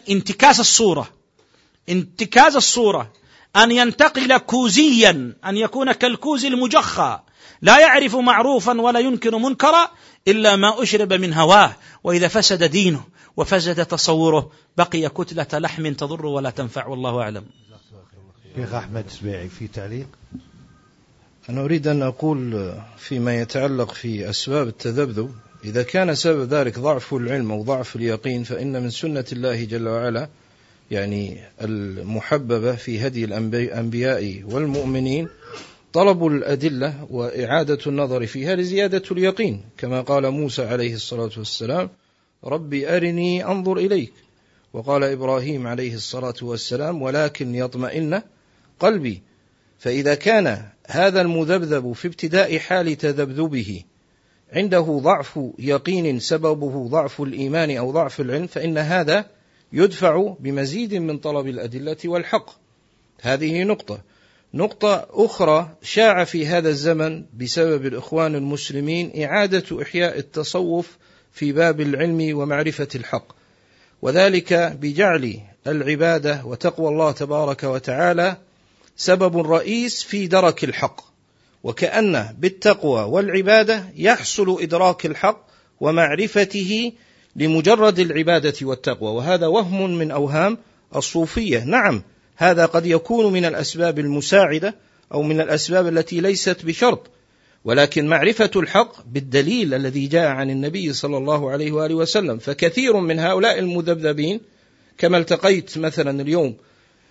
انتكاز الصورة أن ينتقل كوزيا، أن يكون كالكوز المجخى لا يعرف معروفا ولا ينكر منكرا إلا ما أشرب من هواه، وإذا فسد دينه وفسد تصوره بقي كتلة لحم تضر ولا تنفع، والله أعلم. شيخ أحمد سبيعي في تعليق. أنا أريد أن أقول فيما يتعلق في أسباب التذبذب، إذا كان سبب ذلك ضعف العلم أو ضعف اليقين، فإن من سنة الله جل وعلا يعني المحببة في هدي الأنبياء والمؤمنين طلب الأدلة وإعادة النظر فيها لزيادة اليقين، كما قال موسى عليه الصلاة والسلام: ربي أرني أنظر إليك. وقال إبراهيم عليه الصلاة والسلام: ولكن يطمئن قلبي. فإذا كان هذا المذبذب في ابتداء حال تذبذبه عنده ضعف يقين سببه ضعف الإيمان أو ضعف العلم، فإن هذا يدفع بمزيد من طلب الأدلة والحق. هذه نقطة أخرى شاع في هذا الزمن بسبب الإخوان المسلمين إعادة إحياء التصوف في باب العلم ومعرفة الحق، وذلك بجعل العبادة وتقوى الله تبارك وتعالى سبب رئيس في درك الحق، وكأن بالتقوى والعبادة يحصل إدراك الحق ومعرفته لمجرد العبادة والتقوى. وهذا وهم من أوهام الصوفية. نعم، هذا قد يكون من الأسباب المساعدة أو من الأسباب التي ليست بشرط، ولكن معرفة الحق بالدليل الذي جاء عن النبي صلى الله عليه وآله وسلم. فكثير من هؤلاء المذبذبين كما التقيت مثلا اليوم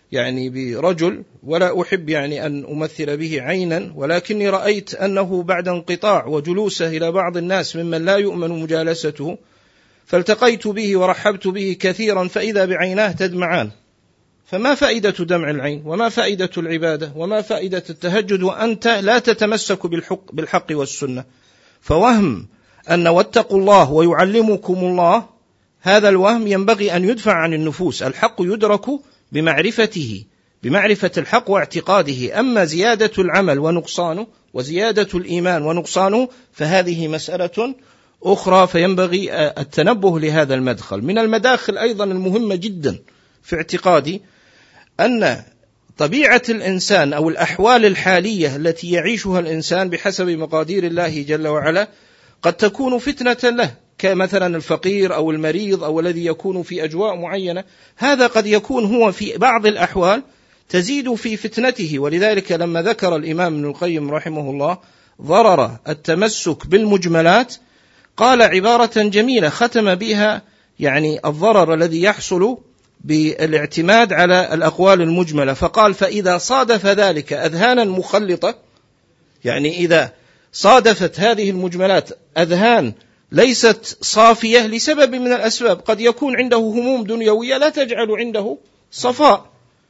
يعني برجل، ولا أحب يعني أن أمثل به عينا، ولكني رأيت أنه بعد انقطاع وجلوسه إلى بعض الناس ممن لا يؤمن مجالسته، فالتقيت به ورحبت به كثيرا فإذا بعيناه تدمعان. فما فائدة دمع العين؟ وما فائدة العبادة؟ وما فائدة التهجد وأنت لا تتمسك بالحق والسنة؟ فوهم أن واتقوا الله ويعلمكم الله، هذا الوهم ينبغي أن يدفع عن النفوس. الحق يدرك بمعرفته، بمعرفة الحق واعتقاده. أما زيادة العمل ونقصانه وزيادة الإيمان ونقصانه فهذه مسألة أخرى، فينبغي التنبه لهذا المدخل. من المداخل أيضا المهمة جدا في اعتقادي أن طبيعة الإنسان أو الأحوال الحالية التي يعيشها الإنسان بحسب مقادير الله جل وعلا قد تكون فتنة له، كمثلا الفقير أو المريض أو الذي يكون في أجواء معينة، هذا قد يكون هو في بعض الأحوال تزيد في فتنته. ولذلك لما ذكر الإمام ابن القيم رحمه الله ضرر التمسك بالمجملات قال عبارة جميلة ختم بها يعني الضرر الذي يحصل بالاعتماد على الأقوال المجملة، فقال: فإذا صادف ذلك أذهانا مخلطة، يعني إذا صادفت هذه المجملات أذهان ليست صافية لسبب من الأسباب، قد يكون عنده هموم دنيوية لا تجعل عنده صفاء،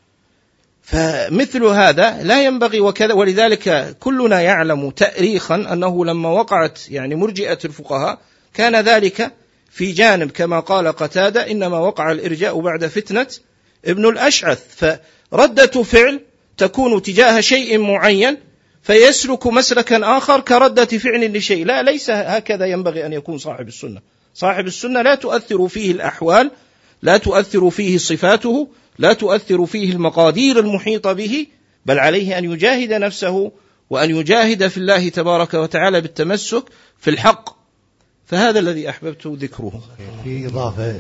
فمثل هذا لا ينبغي وكذا. ولذلك كلنا يعلم تأريخا أنه لما وقعت يعني مرجئة الفقهاء كان ذلك في جانب كما قال قتادة: إنما وقع الإرجاء بعد فتنة ابن الأشعث. فردة فعل تكون تجاه شيء معين فيسلك مسلكا آخر كردة فعل لشيء. لا، ليس هكذا ينبغي أن يكون صاحب السنة. صاحب السنة لا تؤثر فيه الأحوال، لا تؤثر فيه صفاته، لا تؤثر فيه المقادير المحيطة به، بل عليه أن يجاهد نفسه وأن يجاهد في الله تبارك وتعالى بالتمسك في الحق. فهذا الذي أحببت ذكره. في إضافة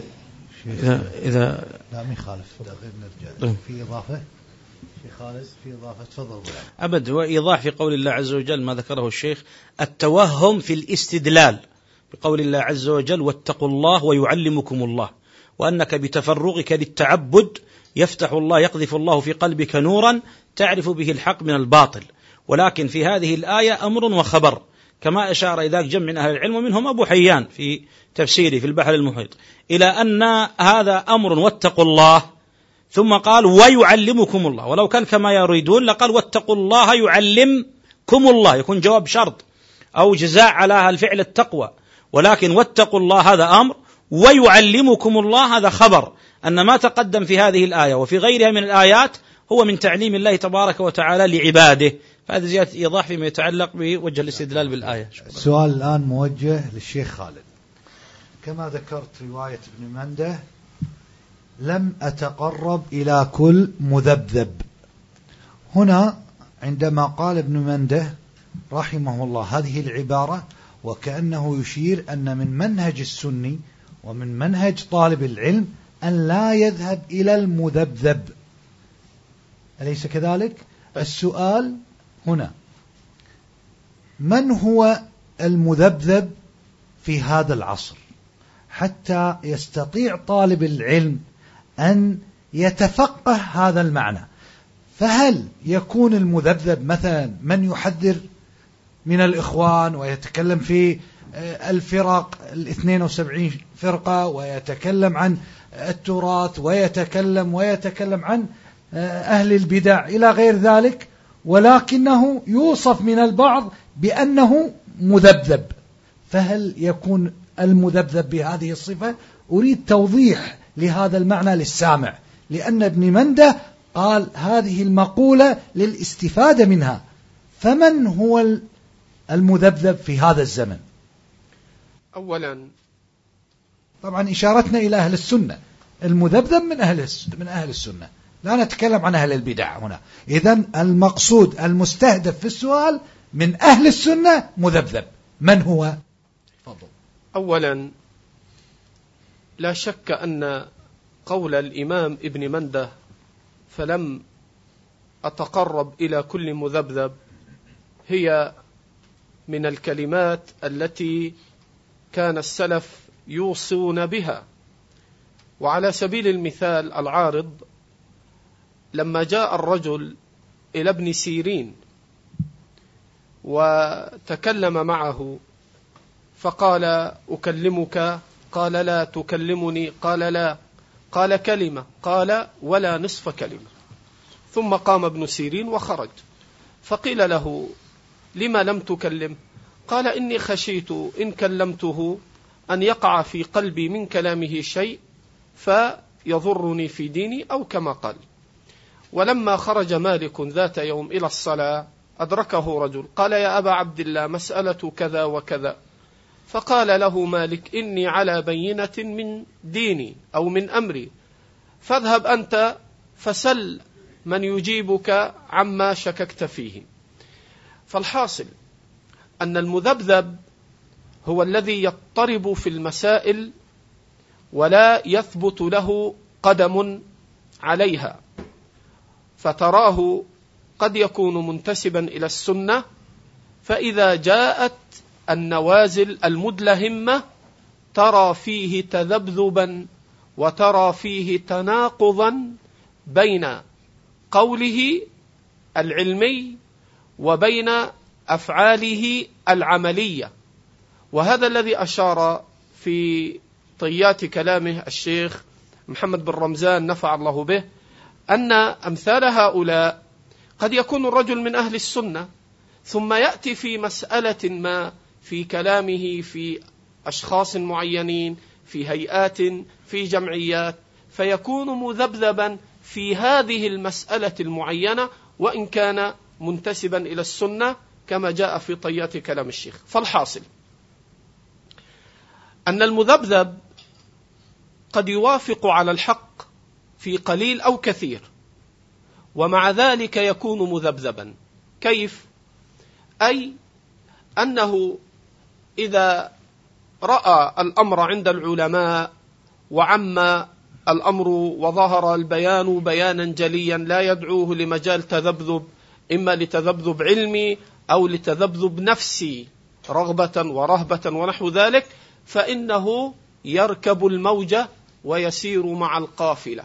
إذا لا ما يخالف نرجع في إضافة شيخ خالد، في إضافة تفضل. أبد وإيضاح في قول الله عز وجل ما ذكره الشيخ: التوهم في الاستدلال بقول الله عز وجل: واتقوا الله ويعلمكم الله، وأنك بتفرغك للتعبد يفتح الله يقذف الله في قلبك نورا تعرف به الحق من الباطل. ولكن في هذه الآية أمر وخبر، كما أشار إذاك جمع من أهل العلم ومنهم أبو حيان في تفسيره في البحر المحيط، إلى أن هذا أمر واتقوا الله، ثم قال ويعلمكم الله. ولو كان كما يريدون لقال واتقوا الله يعلمكم الله، يكون جواب شرط أو جزاء على الفعل التقوى. ولكن واتقوا الله هذا أمر، ويعلمكم الله هذا خبر، أن ما تقدم في هذه الآية وفي غيرها من الآيات هو من تعليم الله تبارك وتعالى لعباده. فهذا زيادة إيضاح فيما يتعلق بوجه الاستدلال بالآية. السؤال الآن موجه للشيخ خالد. كما ذكرت رواية ابن منده: لم أتقرب إلى كل مذبذب. هنا عندما قال ابن منده رحمه الله هذه العبارة، وكأنه يشير أن من منهج السني ومن منهج طالب العلم أن لا يذهب إلى المذبذب، أليس كذلك؟ السؤال هنا: من هو المذبذب في هذا العصر حتى يستطيع طالب العلم أن يتفقه هذا المعنى؟ فهل يكون المذبذب مثلا من يحذر من الإخوان ويتكلم في الفرق 72 فرقة، ويتكلم عن التراث، ويتكلم عن أهل البدع إلى غير ذلك، ولكنه يوصف من البعض بأنه مذبذب؟ فهل يكون المذبذب بهذه الصفة؟ أريد توضيح لهذا المعنى للسامع، لأن ابن منده قال هذه المقولة للاستفادة منها. فمن هو المذبذب في هذا الزمن؟ أولا طبعا إشارتنا إلى أهل السنة، المذبذب من أهل السنة، لا نتكلم عن أهل البدع هنا. إذن المقصود المستهدف في السؤال من أهل السنة مذبذب، من هو؟ تفضل. أولا لا شك أن قول الإمام ابن منده فلم أتقرب إلى كل مذبذب هي من الكلمات التي كان السلف يوصون بها. وعلى سبيل المثال العارض، لما جاء الرجل إلى ابن سيرين وتكلم معه فقال: أكلمك؟ قال: لا. تكلمني؟ قال: لا. قال: كلمة؟ قال: ولا نصف كلمة. ثم قام ابن سيرين وخرج، فقيل له: لما لم تكلم؟ قال: إني خشيت إن كلمته أن يقع في قلبي من كلامه شيء فيضرني في ديني، أو كما قال. ولما خرج مالك ذات يوم إلى الصلاة أدركه رجل قال: يا أبا عبد الله، مسألة كذا وكذا. فقال له مالك: إني على بينة من ديني أو من أمري، فاذهب أنت فسل من يجيبك عما شككت فيه. فالحاصل أن المذبذب هو الذي يضطرب في المسائل ولا يثبت له قدم عليها، فتراه قد يكون منتسبا إلى السنة، فإذا جاءت النوازل المدلهمة ترى فيه تذبذبا وترى فيه تناقضا بين قوله العلمي وبين أفعاله العملية. وهذا الذي أشار في طيات كلامه الشيخ محمد بن رمزان نفع الله به، أن أمثال هؤلاء قد يكون الرجل من أهل السنة ثم يأتي في مسألة ما في كلامه في أشخاص معينين، في هيئات، في جمعيات، فيكون مذبذبا في هذه المسألة المعينة وإن كان منتسبا إلى السنة كما جاء في طيات كلام الشيخ. فالحاصل أن المذبذب قد يوافق على الحق في قليل أو كثير، ومع ذلك يكون مذبذبا. كيف؟ أي أنه إذا رأى الأمر عند العلماء وعم الأمر وظهر البيان بيانا جليا لا يدعوه لمجال تذبذب، إما لتذبذب علمي أو لتذبذب نفسي، رغبة ورهبة ونحو ذلك، فإنه يركب الموجة ويسير مع القافلة.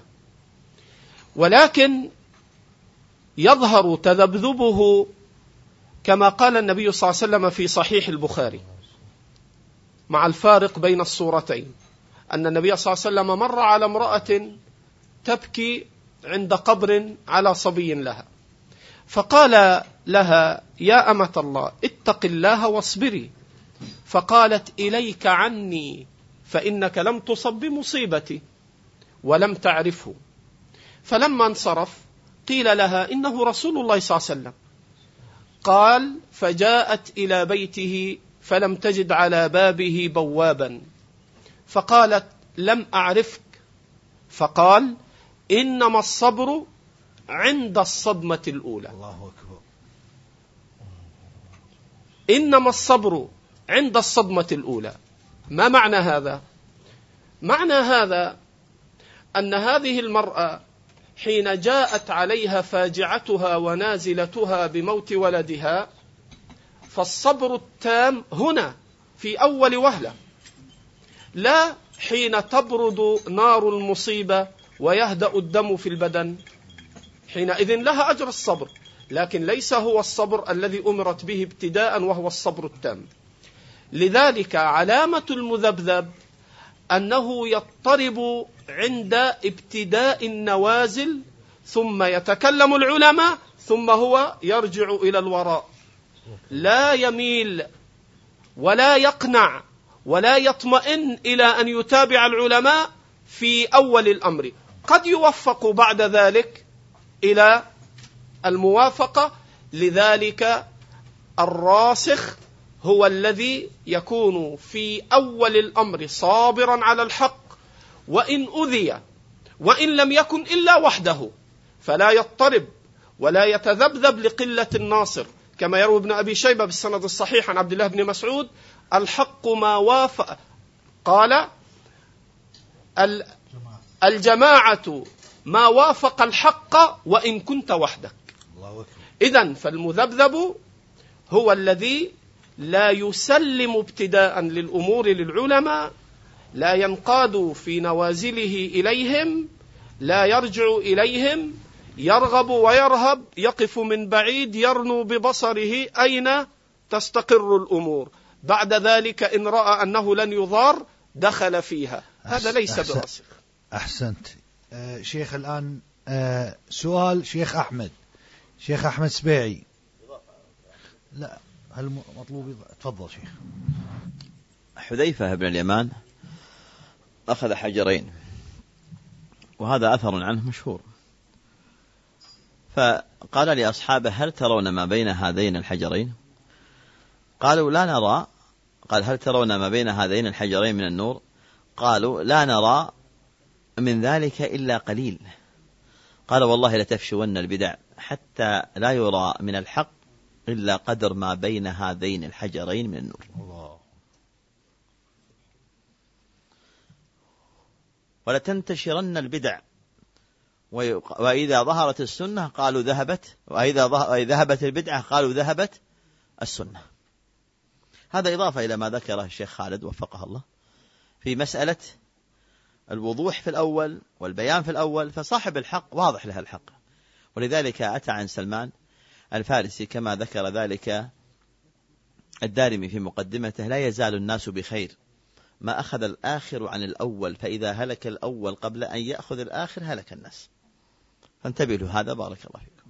ولكن يظهر تذبذبه كما قال النبي صلى الله عليه وسلم في صحيح البخاري، مع الفارق بين الصورتين، أن النبي صلى الله عليه وسلم مر على امرأة تبكي عند قبر على صبي لها، فقال لها: يا أمة الله، اتق الله واصبري. فقالت: إليك عني، فإنك لم تصب بمصيبتي ولم تعرفه. فلما انصرف قيل لها: إنه رسول الله صلى الله عليه وسلم. قال: فجاءت إلى بيته فلم تجد على بابه بوابا، فقالت: لم أعرفك. فقال: إنما الصبر عند الصدمة الأولى. الله أكبر. إنما الصبر عند الصدمة الأولى. ما معنى هذا؟ معنى هذا أن هذه المرأة حين جاءت عليها فاجعتها ونازلتها بموت ولدها، فالصبر التام هنا في أول وهلة، لا حين تبرد نار المصيبة ويهدأ الدم في البدن، حينئذ لها أجر الصبر، لكن ليس هو الصبر الذي أمرت به ابتداء وهو الصبر التام. لذلك علامة المذبذب أنه يضطرب عند ابتداء النوازل، ثم يتكلم العلماء، ثم هو يرجع إلى الوراء، لا يميل ولا يقنع ولا يطمئن إلى أن يتابع العلماء في أول الأمر. قد يوفق بعد ذلك إلى الموافقة. لذلك الراسخ هو الذي يكون في أول الأمر صابرا على الحق، وإن أذي وإن لم يكن إلا وحده فلا يضطرب ولا يتذبذب لقلة الناصر، كما يروي ابن أبي شيبة بالسند الصحيح عن عبد الله بن مسعود: الحق ما وافق، قال: الجماعة ما وافق الحق وإن كنت وحدك. إذن فالمذبذب هو الذي لا يسلم ابتداء للأمور للعلماء، لا ينقاد في نوازله إليهم، لا يرجع إليهم، يرغب ويرهب، يقف من بعيد يرنو ببصره أين تستقر الأمور. بعد ذلك إن رأى أنه لن يضار دخل فيها. هذا ليس براسخ. أحسنت. شيخ الآن سؤال شيخ أحمد سبيعي. لا، هل مطلوب؟ تفضل شيخ. حذيفة بن اليمان أخذ حجرين، وهذا أثر عنه مشهور، فقال لأصحابه: هل ترون ما بين هذين الحجرين؟ قالوا: لا نرى. قال: هل ترون ما بين هذين الحجرين من النور؟ قالوا: لا نرى من ذلك إلا قليل. قال: والله لتفشون البدع حتى لا يرى من الحق إلا قدر ما بين هذين الحجرين من النور. الله. ولتنتشرن البدع، وإذا ظهرت السنة قالوا ذهبت، وإذا ذهبت البدعة قالوا ذهبت السنة. هذا إضافة إلى ما ذكره الشيخ خالد وفقه الله في مسألة الوضوح في الأول والبيان في الأول، فصاحب الحق واضح له الحق، ولذلك أتى عن سلمان الفارسي كما ذكر ذلك الدارمي في مقدمته: لا يزال الناس بخير ما أخذ الآخر عن الأول، فإذا هلك الأول قبل أن يأخذ الآخر هلك الناس. فانتبهوا هذا. بارك الله فيكم.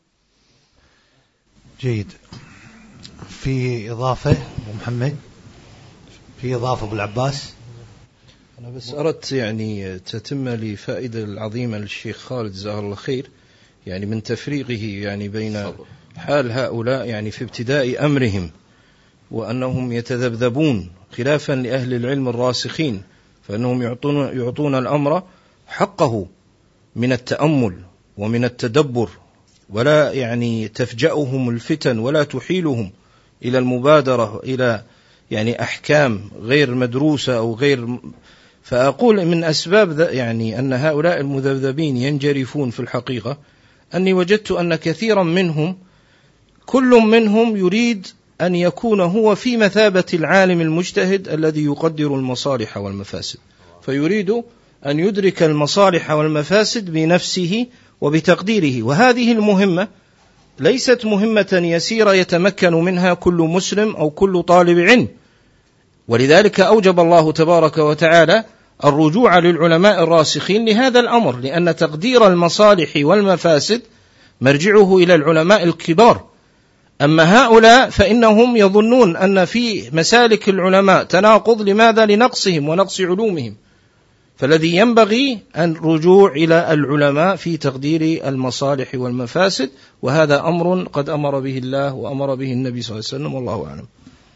جيد. في إضافة أبو محمد؟ في إضافة أبو العباس؟ أنا بس أردت يعني تتم لي فائدة العظيمة للشيخ خالد جزاه الله خير، يعني من تفريقه يعني بين حال هؤلاء يعني في ابتداء أمرهم، وأنهم يتذبذبون خلافا لأهل العلم الراسخين، فإنهم يعطون الأمر حقه من التأمل ومن التدبر، ولا يعني تفجأهم الفتن ولا تحيلهم إلى المبادرة إلى يعني أحكام غير مدروسة أو غير. فأقول من أسباب يعني أن هؤلاء المذبذبين ينجرفون في الحقيقة أني وجدت أن كثيرا منهم كل منهم يريد أن يكون هو في مثابة العالم المجتهد الذي يقدر المصالح والمفاسد، فيريد أن يدرك المصالح والمفاسد بنفسه وبتقديره. وهذه المهمة ليست مهمة يسيرة يتمكن منها كل مسلم أو كل طالب علم، ولذلك أوجب الله تبارك وتعالى الرجوع للعلماء الراسخين لهذا الأمر، لأن تقدير المصالح والمفاسد مرجعه إلى العلماء الكبار. أما هؤلاء فإنهم يظنون أن في مسالك العلماء تناقض. لماذا؟ لنقصهم ونقص علومهم. فالذي ينبغي الرجوع إلى العلماء في تقدير المصالح والمفاسد، وهذا أمر قد أمر به الله وأمر به النبي صلى الله عليه وسلم، والله أعلم.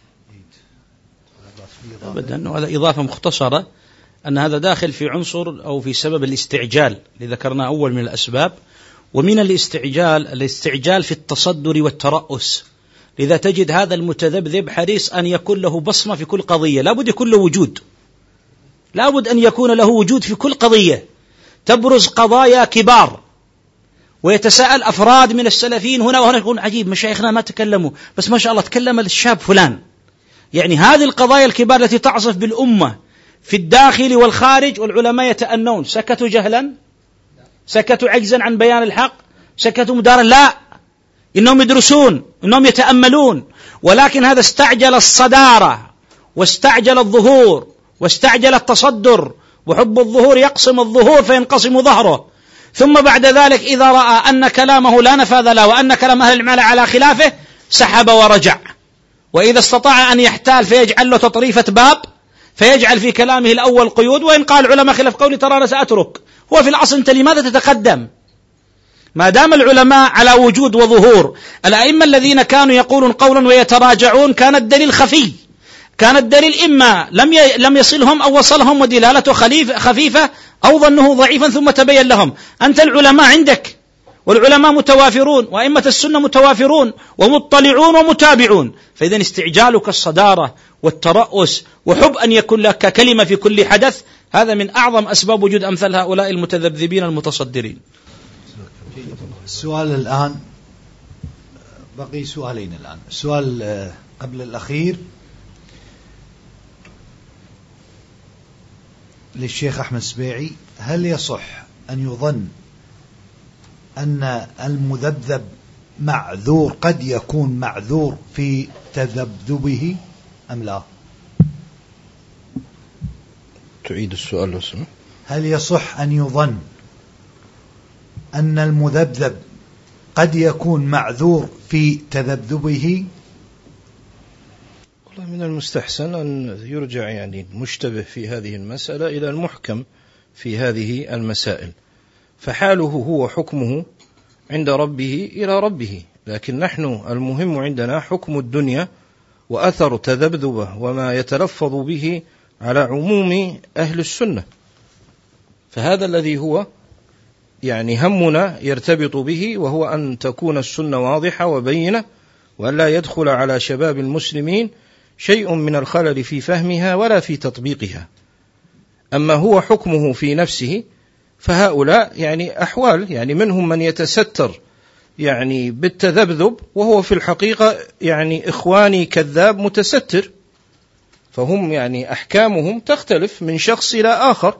أبدا. وهذا إضافة مختصرة أن هذا داخل في عنصر أو في سبب الاستعجال اللي ذكرنا أول من الأسباب. ومن الاستعجال في التصدر والترأس، لذا تجد هذا المتذبذب حريص أن يكون له بصمة في كل قضية، لابد يكون له وجود، لابد أن يكون له وجود في كل قضية. تبرز قضايا كبار ويتساءل أفراد من السلفيين هنا وهنا، يقول عجيب مشايخنا ما تكلموا، بس ما شاء الله تكلم الشاب فلان. يعني هذه القضايا الكبار التي تعصف بالأمة في الداخل والخارج، والعلماء يتأنون. سكتوا جهلا؟ سكتوا عجزا عن بيان الحق؟ سكتوا مدارا؟ لا، إنهم يدرسون، إنهم يتأملون. ولكن هذا استعجل الصدارة واستعجل الظهور واستعجل التصدر، وحب الظهور يقسم الظهور فينقسم ظهره. ثم بعد ذلك إذا رأى أن كلامه لا نفاذ له وأن كلام أهل العلم على خلافه سحب ورجع. وإذا استطاع أن يحتال فيجعل له تطريفة باب، فيجعل في كلامه الأول قيود، وإن قال العلماء خلاف قولي ترى أنا سأترك. هو في الأصل أنت لماذا تتقدم؟ ما دام العلماء على وجود وظهور. الأئمة الذين كانوا يقولون قولا ويتراجعون كان الدليل خفي، كان الدليل إما لم يصلهم أو وصلهم ودلالته خفيفة أو ظنه ضعيفا ثم تبين لهم. أنت العلماء عندك، والعلماء متوافرون، وأئمة السنة متوافرون ومطلعون ومتابعون. فإذا استعجالك الصدارة والترأس وحب أن يكون لك كلمة في كل حدث، هذا من أعظم أسباب وجود أمثال هؤلاء المتذبذبين المتصدرين. السؤال الآن بقي سؤالين الآن. السؤال قبل الأخير للشيخ أحمد سبيعي: هل يصح أن يظن أن المذبذب معذور، قد يكون معذور في تذبذبه أم لا؟ تعيد السؤال لو سمحت. هل يصح أن يظن أن المذبذب قد يكون معذور في تذبذبه؟ والله من المستحسن أن يرجع يعني المشتبه في هذه المسألة إلى المحكم في هذه المسائل، فحاله هو حكمه عند ربه إلى ربه، لكن نحن المهم عندنا حكم الدنيا وأثر تذبذبه وما يتلفظ به على عموم أهل السنة، فهذا الذي هو يعني همنا يرتبط به، وهو أن تكون السنة واضحة وبينة، وأن لا يدخل على شباب المسلمين شيء من الخلل في فهمها ولا في تطبيقها. أما هو حكمه في نفسه فهؤلاء يعني أحوال، يعني منهم من يتستر يعني بالتذبذب وهو في الحقيقة يعني إخواني كذاب متستر، فهم يعني أحكامهم تختلف من شخص إلى آخر،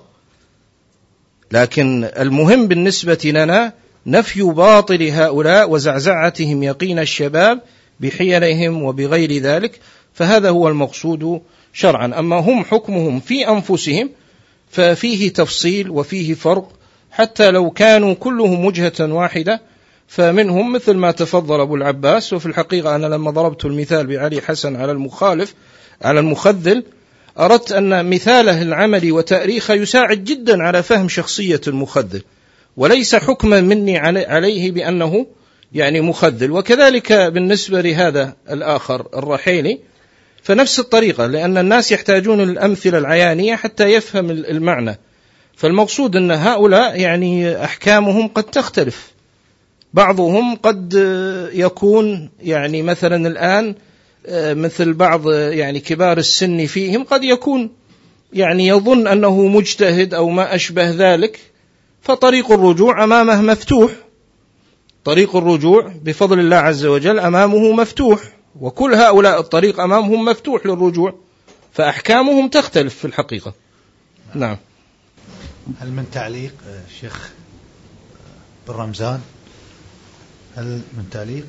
لكن المهم بالنسبة لنا نفي باطل هؤلاء وزعزعتهم يقين الشباب بحيلهم وبغير ذلك، فهذا هو المقصود شرعا. أما هم حكمهم في أنفسهم ففيه تفصيل وفيه فرق، حتى لو كانوا كلهم وجهة واحدة، فمنهم مثل ما تفضل أبو العباس. وفي الحقيقة أنا لما ضربت المثال بعلي حسن على المخالف على المخذل أردت أن مثاله العملي وتأريخه يساعد جدا على فهم شخصية المخذل، وليس حكما مني عليه بأنه يعني مخذل. وكذلك بالنسبة لهذا الآخر الرحيلي فنفس الطريقة، لأن الناس يحتاجون الأمثلة العيانية حتى يفهم المعنى. فالمقصود أن هؤلاء يعني أحكامهم قد تختلف، بعضهم قد يكون يعني مثلا الآن مثل بعض يعني كبار السن فيهم قد يكون يعني يظن أنه مجتهد أو ما أشبه ذلك، فطريق الرجوع أمامه مفتوح، طريق الرجوع بفضل الله عز وجل أمامه مفتوح، وكل هؤلاء الطريق أمامهم مفتوح للرجوع، فأحكامهم تختلف في الحقيقة. نعم. هل من تعليق شيخ بن رمزان؟ هل من تعليق؟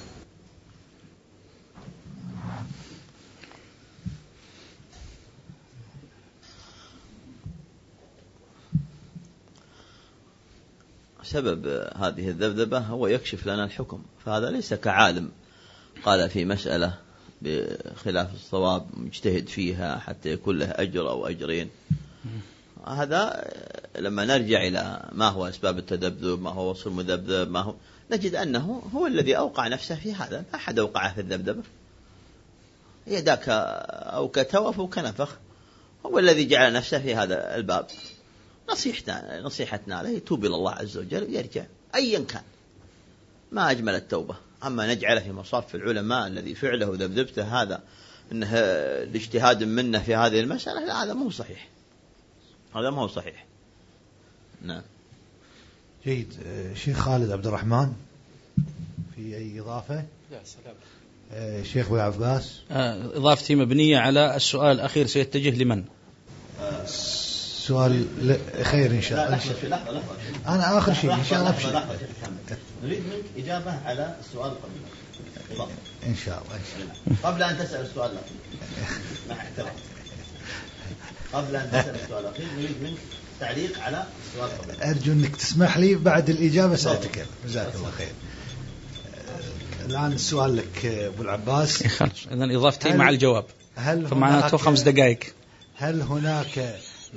سبب هذه الذبذبة هو يكشف لنا الحكم، فهذا ليس كعالم قال في مسألة بخلاف الصواب مجتهد فيها حتى يكون له أجر أو أجرين. هذا لما نرجع إلى ما هو أسباب التذبذب، ما هو وصف المذبذب، ما هو، نجد أنه هو الذي أوقع نفسه في هذا، ما أحد أوقعه في الذبذبة، يداك أو كتوف أو كنفخ، هو الذي جعل نفسه في هذا الباب. نصيحتنا عليه يتوب إلى الله عز وجل ويرجع أيا كان، ما أجمل التوبة. أما نجعله في مصاف العلماء الذي فعله ذبذبته هذا إنه الاجتهاد منه في هذه المسألة، لا، هذا مو صحيح، هذا ما هو صحيح. نعم. جيد. شيخ خالد عبد الرحمن في أي إضافة؟ لا سلام. شيخ أبو العباس. إضافتي مبنية على السؤال الأخير سيتجه لمن؟ سؤال خير إن شاء الله. لحظة. أنا آخر شيء إن شاء الله بشيء. نريد منك إجابة على السؤال قبل. إن شاء الله. قبل أن تسأل السؤال الأخير، مع احترام، قبل أن تسأل السؤال الأخير نريد منك تعليق على السؤال قبل. أرجو أنك تسمح لي بعد الإجابة سأتكلم. جزاك الله خير. الآن السؤال لك أبو العباس. خلاص، إذن إضافتي مع الجواب، فمعناته 5 دقائق. هل هناك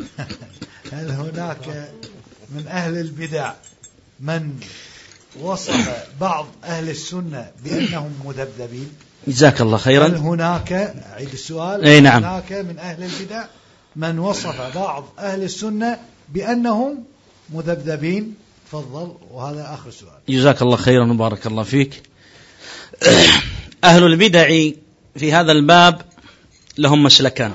من أهل البدع من وصف بعض أهل السنة بأنهم مذبذبين؟ جزاك الله خيرا. هل هناك، أعيد السؤال، أي نعم، هناك من أهل البدع من وصف بعض أهل السنة بأنهم مذبذبين؟ تفضل، وهذا آخر سؤال. جزاك الله خيرا وبارك الله فيك. أهل البدع في هذا الباب لهم مسلكان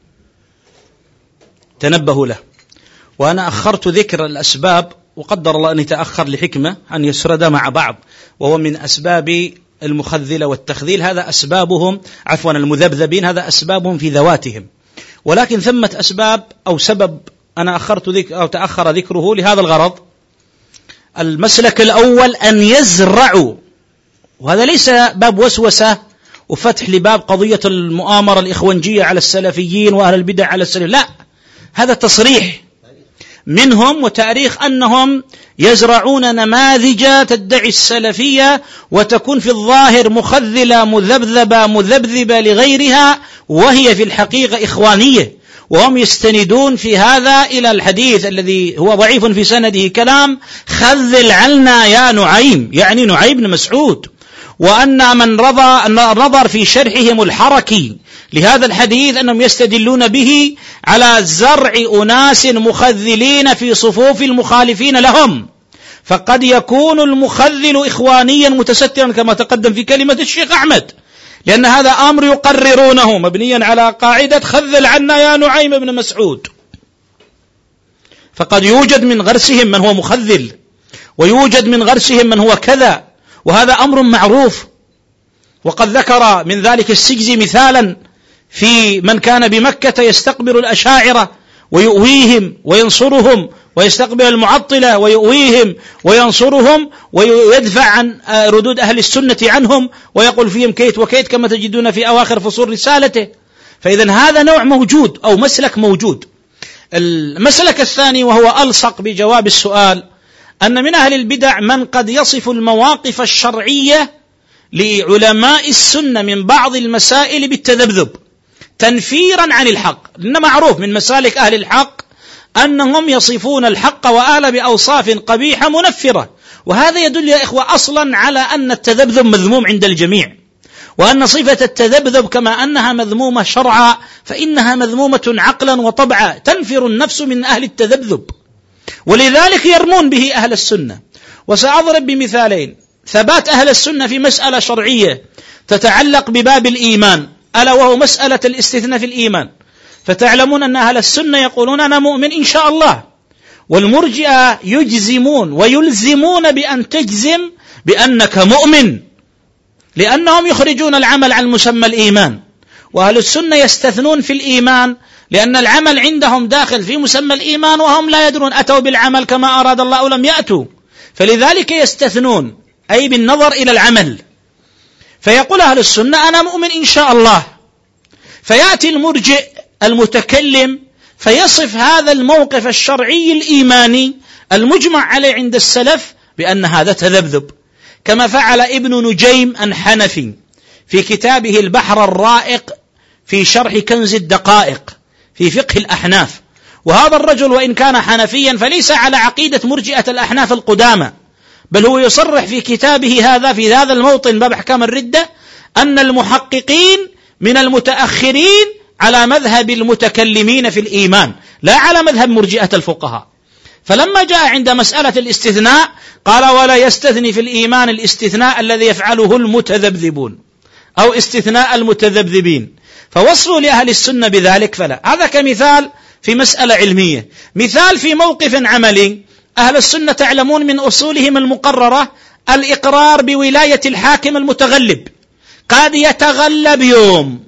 تنبهوا له، وأنا أخرت ذكر الأسباب، وقدر الله أن يتأخر لحكمة أن يسرد مع بعض، وهو من أسباب المخذلة والتخذيل، هذا أسبابهم، عفوا المذبذبين، هذا أسبابهم في ذواتهم، ولكن ثمة أسباب أو سبب أنا أخرت أو تأخر ذكره لهذا الغرض، المسلك الأول أن يزرعوا، وهذا ليس باب وسوسة وفتح لباب قضية المؤامرة الإخوانجية على السلفيين وأهل البدع على السلف، لا، هذا تصريح منهم وتاريخ أنهم يزرعون نماذج تدعي السلفية وتكون في الظاهر مخذلة مذبذبة لغيرها، وهي في الحقيقة إخوانية، وهم يستندون في هذا إلى الحديث الذي هو ضعيف في سنده كلام خذل عنا يا نعيم، يعني نعيم بن مسعود، وأن من نظر في شرحهم الحركي لهذا الحديث أنهم يستدلون به على زرع أناس مخذلين في صفوف المخالفين لهم، فقد يكون المخذل إخوانيا متسترا كما تقدم في كلمة الشيخ أحمد، لأن هذا أمر يقررونه مبنيا على قاعدة خذل عنا يا نعيم بن مسعود، فقد يوجد من غرسهم من هو مخذل ويوجد من غرسهم من هو كذا، وهذا أمر معروف. وقد ذكر من ذلك السجزي مثالا في من كان بمكة يستقبل الأشاعرة ويؤويهم وينصرهم، ويستقبل المعطلة ويؤويهم وينصرهم، ويدفع عن ردود أهل السنة عنهم ويقول فيهم كيت وكيت كما تجدون في أواخر فصول رسالته. فإذا هذا نوع موجود أو مسلك موجود. المسلك الثاني وهو ألصق بجواب السؤال أن من أهل البدع من قد يصف المواقف الشرعية لعلماء السنة من بعض المسائل بالتذبذب تنفيرا عن الحق، لأن معروف من مسالك أهل الحق أنهم يصفون الحق وآل بأوصاف قبيحة منفرة، وهذا يدل يا إخوة أصلا على أن التذبذب مذموم عند الجميع، وأن صفة التذبذب كما أنها مذمومة شرعا فإنها مذمومة عقلا وطبعا، تنفر النفس من أهل التذبذب، ولذلك يرمون به أهل السنة. وسأضرب بمثالين ثبات أهل السنة في مسألة شرعية تتعلق بباب الإيمان، ألا وهو مسألة الاستثناء في الإيمان. فتعلمون أن أهل السنة يقولون أنا مؤمن إن شاء الله، والمرجئة يجزمون ويلزمون بأن تجزم بأنك مؤمن، لأنهم يخرجون العمل عن مسمى الإيمان، وأهل السنة يستثنون في الإيمان لأن العمل عندهم داخل في مسمى الإيمان وهم لا يدرون أتوا بالعمل كما أراد الله أو لم يأتوا، فلذلك يستثنون أي بالنظر إلى العمل. فيقول أهل السنة أنا مؤمن إن شاء الله، فيأتي المرجئ المتكلم فيصف هذا الموقف الشرعي الإيماني المجمع عليه عند السلف بأن هذا تذبذب، كما فعل ابن نجيم الحنفي في كتابه البحر الرائق في شرح كنز الدقائق في فقه الأحناف. وهذا الرجل وإن كان حنفيا فليس على عقيدة مرجئة الأحناف القدامى، بل هو يصرح في كتابه هذا في هذا الموطن باب أحكام الردة أن المحققين من المتأخرين على مذهب المتكلمين في الإيمان لا على مذهب مرجئة الفقهاء. فلما جاء عند مسألة الاستثناء قال ولا يستثني في الإيمان الاستثناء الذي يفعله المتذبذبون أو استثناء المتذبذبين، فوصلوا لأهل السنة بذلك فلا. هذا كمثال في مسألة علمية. مثال في موقف عملي، أهل السنة تعلمون من أصولهم المقررة الإقرار بولاية الحاكم المتغلب، قد يتغلب يوم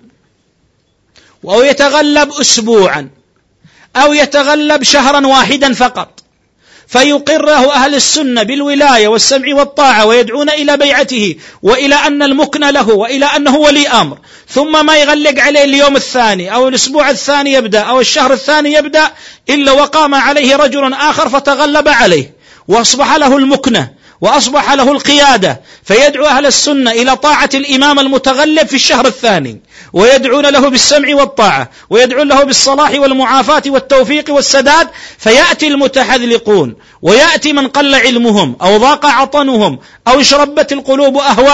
أو يتغلب أسبوعا أو يتغلب شهرا واحدا فقط، فيقره أهل السنة بالولاية والسمع والطاعة ويدعون إلى بيعته وإلى أن المكن له وإلى أنه ولي أمر، ثم ما يغلق عليه اليوم الثاني أو الأسبوع الثاني يبدأ أو الشهر الثاني يبدأ إلا وقام عليه رجل آخر فتغلب عليه وأصبح له المكنة وأصبح له القيادة، فيدعو أهل السنة إلى طاعة الإمام المتغلب في الشهر الثاني، ويدعون له بالسمع والطاعة ويدعون له بالصلاح والمعافاة والتوفيق والسداد. فيأتي المتحذلقون ويأتي من قل علمهم أو ضاق عطنهم أو اشربت القلوب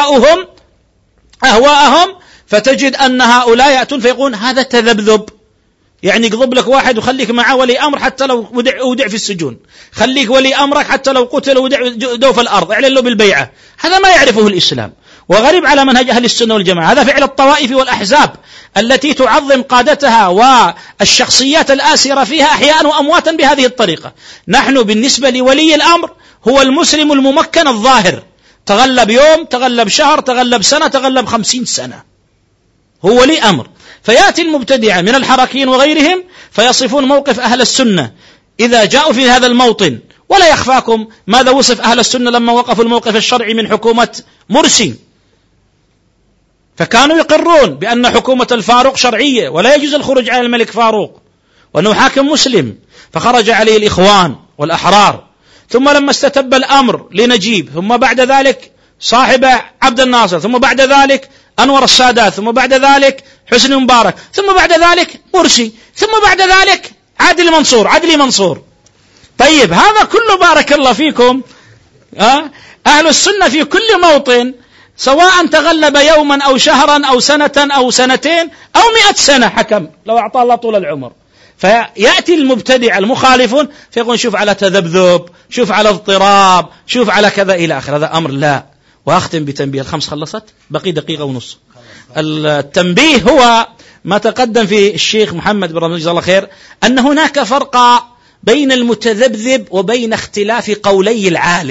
أهواءهم، فتجد أن هؤلاء يأتون فيقولون هذا تذبذب، يعني اقضب لك واحد وخليك معه ولي أمر حتى لو ودع في السجون، خليك ولي أمرك حتى لو قتل ودع دوف الأرض، اعلن له بالبيعة. هذا ما يعرفه الإسلام وغريب على منهج أهل السنة والجماعة. هذا فعل الطوائف والأحزاب التي تعظم قادتها والشخصيات الآسرة فيها أحياء وأمواتا بهذه الطريقة. نحن بالنسبة لولي الأمر هو المسلم الممكن الظاهر، تغلب يوم تغلب شهر تغلب سنة تغلب 50 سنة، هو ولي أمر. فيأتي المبتدعة من الحركيين وغيرهم فيصفون موقف أهل السنة إذا جاءوا في هذا الموطن ولا يخفاكم ماذا وصف أهل السنة لما وقفوا الموقف الشرعي من حكومة مرسي، فكانوا يقرون بأن حكومة الفاروق شرعية ولا يجوز الخروج على الملك فاروق وأنه حاكم مسلم، فخرج عليه الإخوان والأحرار. ثم لما استتب الأمر لنجيب، ثم بعد ذلك صاحب عبد الناصر، ثم بعد ذلك أنور السادات، ثم بعد ذلك حسني مبارك، ثم بعد ذلك مرسي، ثم بعد ذلك عدلي منصور. طيب هذا كله بارك الله فيكم أهل السنة في كل موطن، سواء تغلب يوما أو شهرا أو سنة أو سنتين أو 100 سنة حكم لو أعطى الله طول العمر. فيأتي المبتدع المخالفون فيقول شوف على تذبذب، شوف على اضطراب، شوف على كذا إلى آخر. هذا أمر لا. وأختم بتنبيه. 5 خلصت، بقي 1.5 دقيقة. التنبيه هو ما تقدم في الشيخ محمد بن رمضان جزاه الله خير، أن هناك فرق بين المتذبذب وبين اختلاف قولي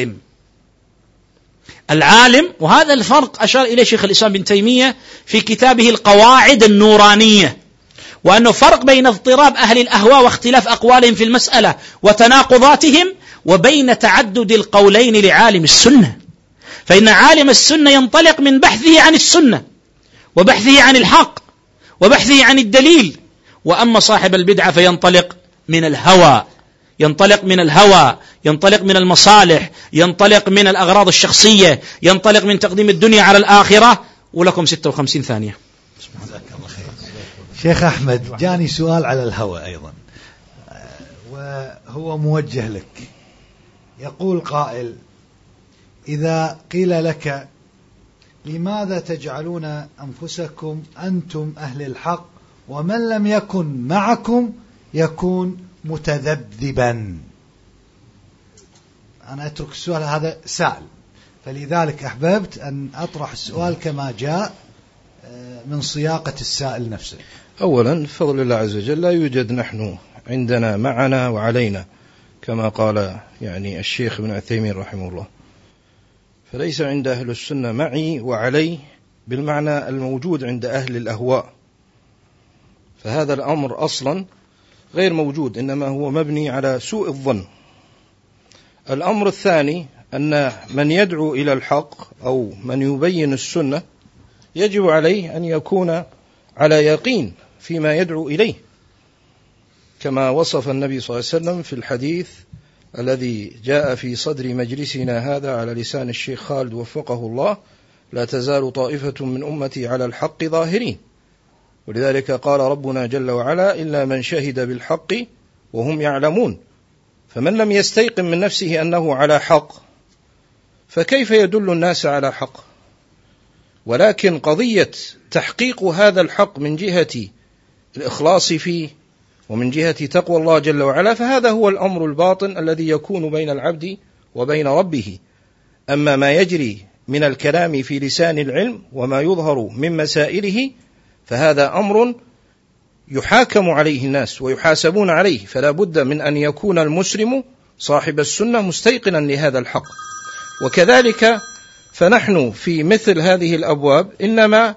العالم، وهذا الفرق أشار إليه شيخ الإسلام بن تيمية في كتابه القواعد النورانية، وأنه فرق بين اضطراب أهل الأهواء واختلاف أقوالهم في المسألة وتناقضاتهم، وبين تعدد القولين لعالم السنة. فإن عالم السنة ينطلق من بحثه عن السنة وبحثه عن الحق وبحثه عن الدليل، وأما صاحب البدعة فينطلق من الهوى، ينطلق من المصالح، ينطلق من الأغراض الشخصية، ينطلق من تقديم الدنيا على الآخرة. ولكم 56 ثانية. شيخ أحمد، جاني سؤال على الهوى أيضا، وهو موجه لك. يقول قائل: إذا قيل لك لماذا تجعلون أنفسكم أنتم أهل الحق ومن لم يكن معكم يكون متذبذبا؟ أنا أترك السؤال هذا سائل، فلذلك أحببت أن أطرح السؤال كما جاء من صياغة السائل نفسه. أولا بفضل الله عز وجل لا يوجد نحن عندنا معنا وعلينا كما قال يعني الشيخ ابن عثيمين رحمه الله، فليس عند أهل السنة معي وعلي بالمعنى الموجود عند أهل الأهواء، فهذا الأمر أصلا غير موجود، إنما هو مبني على سوء الظن. الأمر الثاني أن من يدعو إلى الحق أو من يبين السنة يجب عليه أن يكون على يقين فيما يدعو إليه، كما وصف النبي صلى الله عليه وسلم في الحديث الذي جاء في صدر مجلسنا هذا على لسان الشيخ خالد وفقه الله: لا تزال طائفة من أمتي على الحق ظاهرين. ولذلك قال ربنا جل وعلا: إلا من شهد بالحق وهم يعلمون. فمن لم يستيقن من نفسه أنه على حق فكيف يدل الناس على حق؟ ولكن قضية تحقيق هذا الحق من جهة الإخلاص فيه ومن جهة تقوى الله جل وعلا، فهذا هو الأمر الباطن الذي يكون بين العبد وبين ربه. أما ما يجري من الكلام في لسان العلم وما يظهر من مسائله فهذا أمر يحاكم عليه الناس ويحاسبون عليه، فلا بد من أن يكون المسلم صاحب السنة مستيقنا لهذا الحق. وكذلك فنحن في مثل هذه الأبواب إنما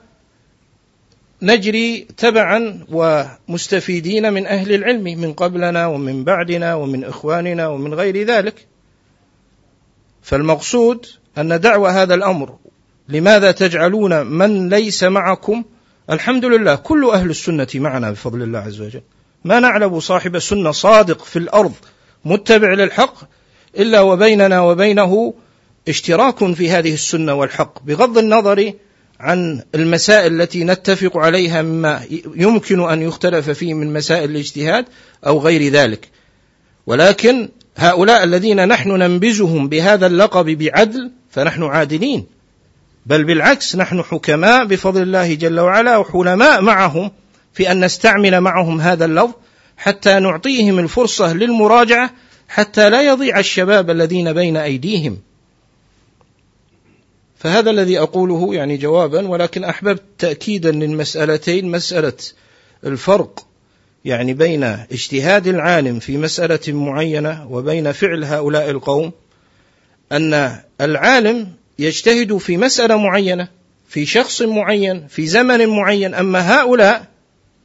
نجري تبعا ومستفيدين من أهل العلم من قبلنا ومن بعدنا ومن إخواننا ومن غير ذلك. فالمقصود أن دعوى هذا الأمر لماذا تجعلون من ليس معكم، الحمد لله كل أهل السنة معنا بفضل الله عز وجل، ما نعلم صاحب السنة صادق في الأرض متبع للحق إلا وبيننا وبينه اشتراك في هذه السنة والحق، بغض النظر عن المسائل التي نتفق عليها مما يمكن أن يختلف فيه من مسائل الاجتهاد أو غير ذلك. ولكن هؤلاء الذين نحن ننبذهم بهذا اللقب بعدل فنحن عادلين، بل بالعكس نحن حكماء بفضل الله جل وعلا وحلماء معهم في أن نستعمل معهم هذا اللفظ حتى نعطيهم الفرصة للمراجعة حتى لا يضيع الشباب الذين بين أيديهم. فهذا الذي أقوله يعني جوابا، ولكن أحببت تأكيدا للمسألتين، مسألة الفرق يعني بين اجتهاد العالم في مسألة معينة وبين فعل هؤلاء القوم، أن العالم يجتهد في مسألة معينة في شخص معين في زمن معين، أما هؤلاء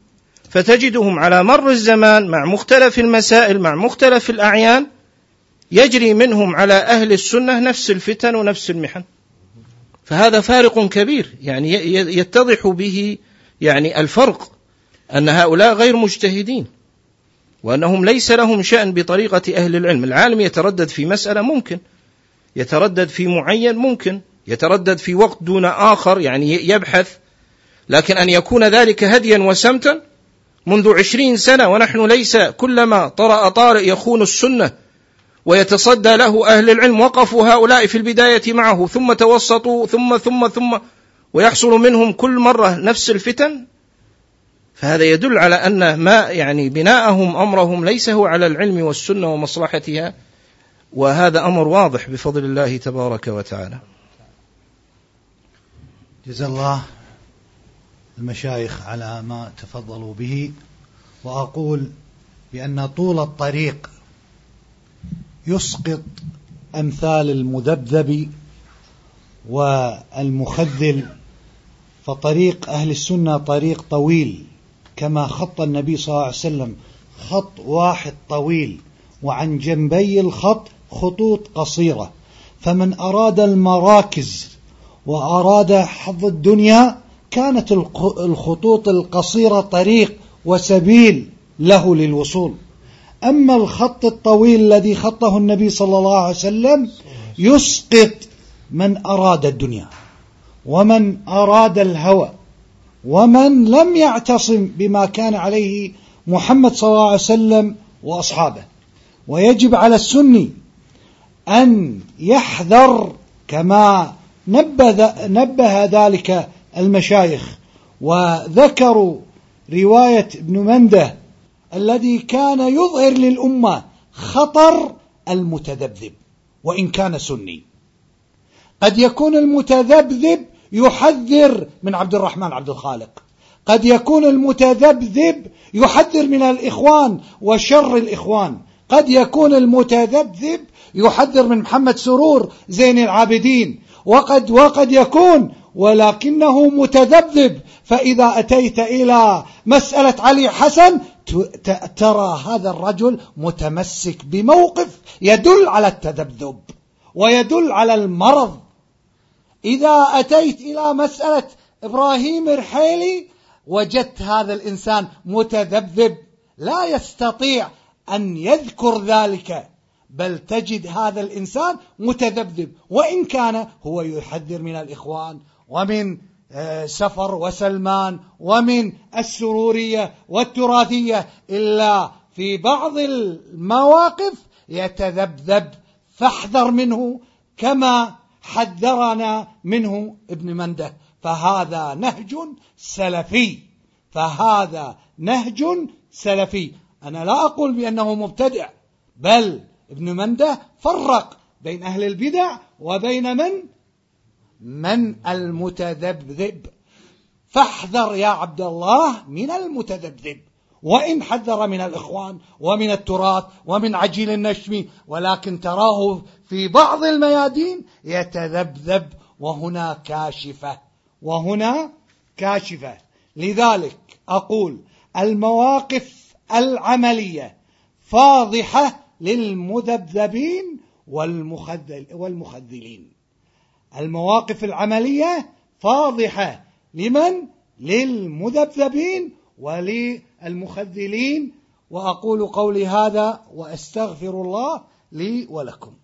فتجدهم على مر الزمان مع مختلف المسائل مع مختلف الأعيان يجري منهم على أهل السنة نفس الفتن ونفس المحن. فهذا فارق كبير، يعني يتضح به يعني الفرق، أن هؤلاء غير مجتهدين، وأنهم ليس لهم شأن بطريقة أهل العلم. العالم يتردد في مسألة ممكن، يتردد في معين ممكن، يتردد في وقت دون آخر، يعني يبحث، لكن أن يكون ذلك هديا وسمتا منذ 20 سنة ونحن ليس كلما طرأ طارئ يخون السنة ويتصدى له أهل العلم، وقفوا هؤلاء في البداية معه ثم توسطوا ثم ويحصل منهم كل مرة نفس الفتن. فهذا يدل على أن ما يعني بناءهم أمرهم ليس هو على العلم والسنة ومصلحتها، وهذا أمر واضح بفضل الله تبارك وتعالى. جزا الله المشايخ على ما تفضلوا به. وأقول بأن طول الطريق يسقط أمثال المذبذب والمخذل، فطريق أهل السنة طريق طويل، كما خط النبي صلى الله عليه وسلم خط واحد طويل، وعن جنبي الخط خطوط قصيرة. فمن أراد المراكز وأراد حظ الدنيا كانت الخطوط القصيرة طريق وسبيل له للوصول. أما الخط الطويل الذي خطه النبي صلى الله عليه وسلم يسقط من أراد الدنيا ومن أراد الهوى ومن لم يعتصم بما كان عليه محمد صلى الله عليه وسلم وأصحابه. ويجب على السني أن يحذر كما نبه ذلك المشايخ، وذكروا رواية ابن منده الذي كان يظهر للأمة خطر المتذبذب وإن كان سني. قد يكون المتذبذب يحذر من عبد الرحمن عبد الخالق، قد يكون المتذبذب يحذر من الإخوان وشر الإخوان، قد يكون المتذبذب يحذر من محمد سرور زين العابدين، وقد يكون ولكنه متذبذب. فإذا أتيت إلى مسألة علي حسن ترى هذا الرجل متمسك بموقف يدل على التذبذب ويدل على المرض. إذا أتيت إلى مسألة إبراهيم الرحيلي وجدت هذا الإنسان متذبذب لا يستطيع أن يذكر ذلك، بل تجد هذا الإنسان متذبذب وإن كان هو يحذر من الإخوان ومن سفر وسلمان ومن السرورية والتراثية، إلا في بعض المواقف يتذبذب، فاحذر منه كما حذرنا منه ابن منده. فهذا نهج سلفي، فهذا نهج سلفي. أنا لا أقول بأنه مبتدع، بل ابن منده فرق بين أهل البدع وبين من المتذبذب. فاحذر يا عبد الله من المتذبذب، وإن حذر من الإخوان ومن التراث ومن عجيل النشم، ولكن تراه في بعض الميادين يتذبذب وهنا كاشفة. لذلك أقول المواقف العملية فاضحة للمذبذبين والمخذلين. المواقف العملية فاضحة للمذبذبين وللمخذلين. وأقول قولي هذا وأستغفر الله لي ولكم.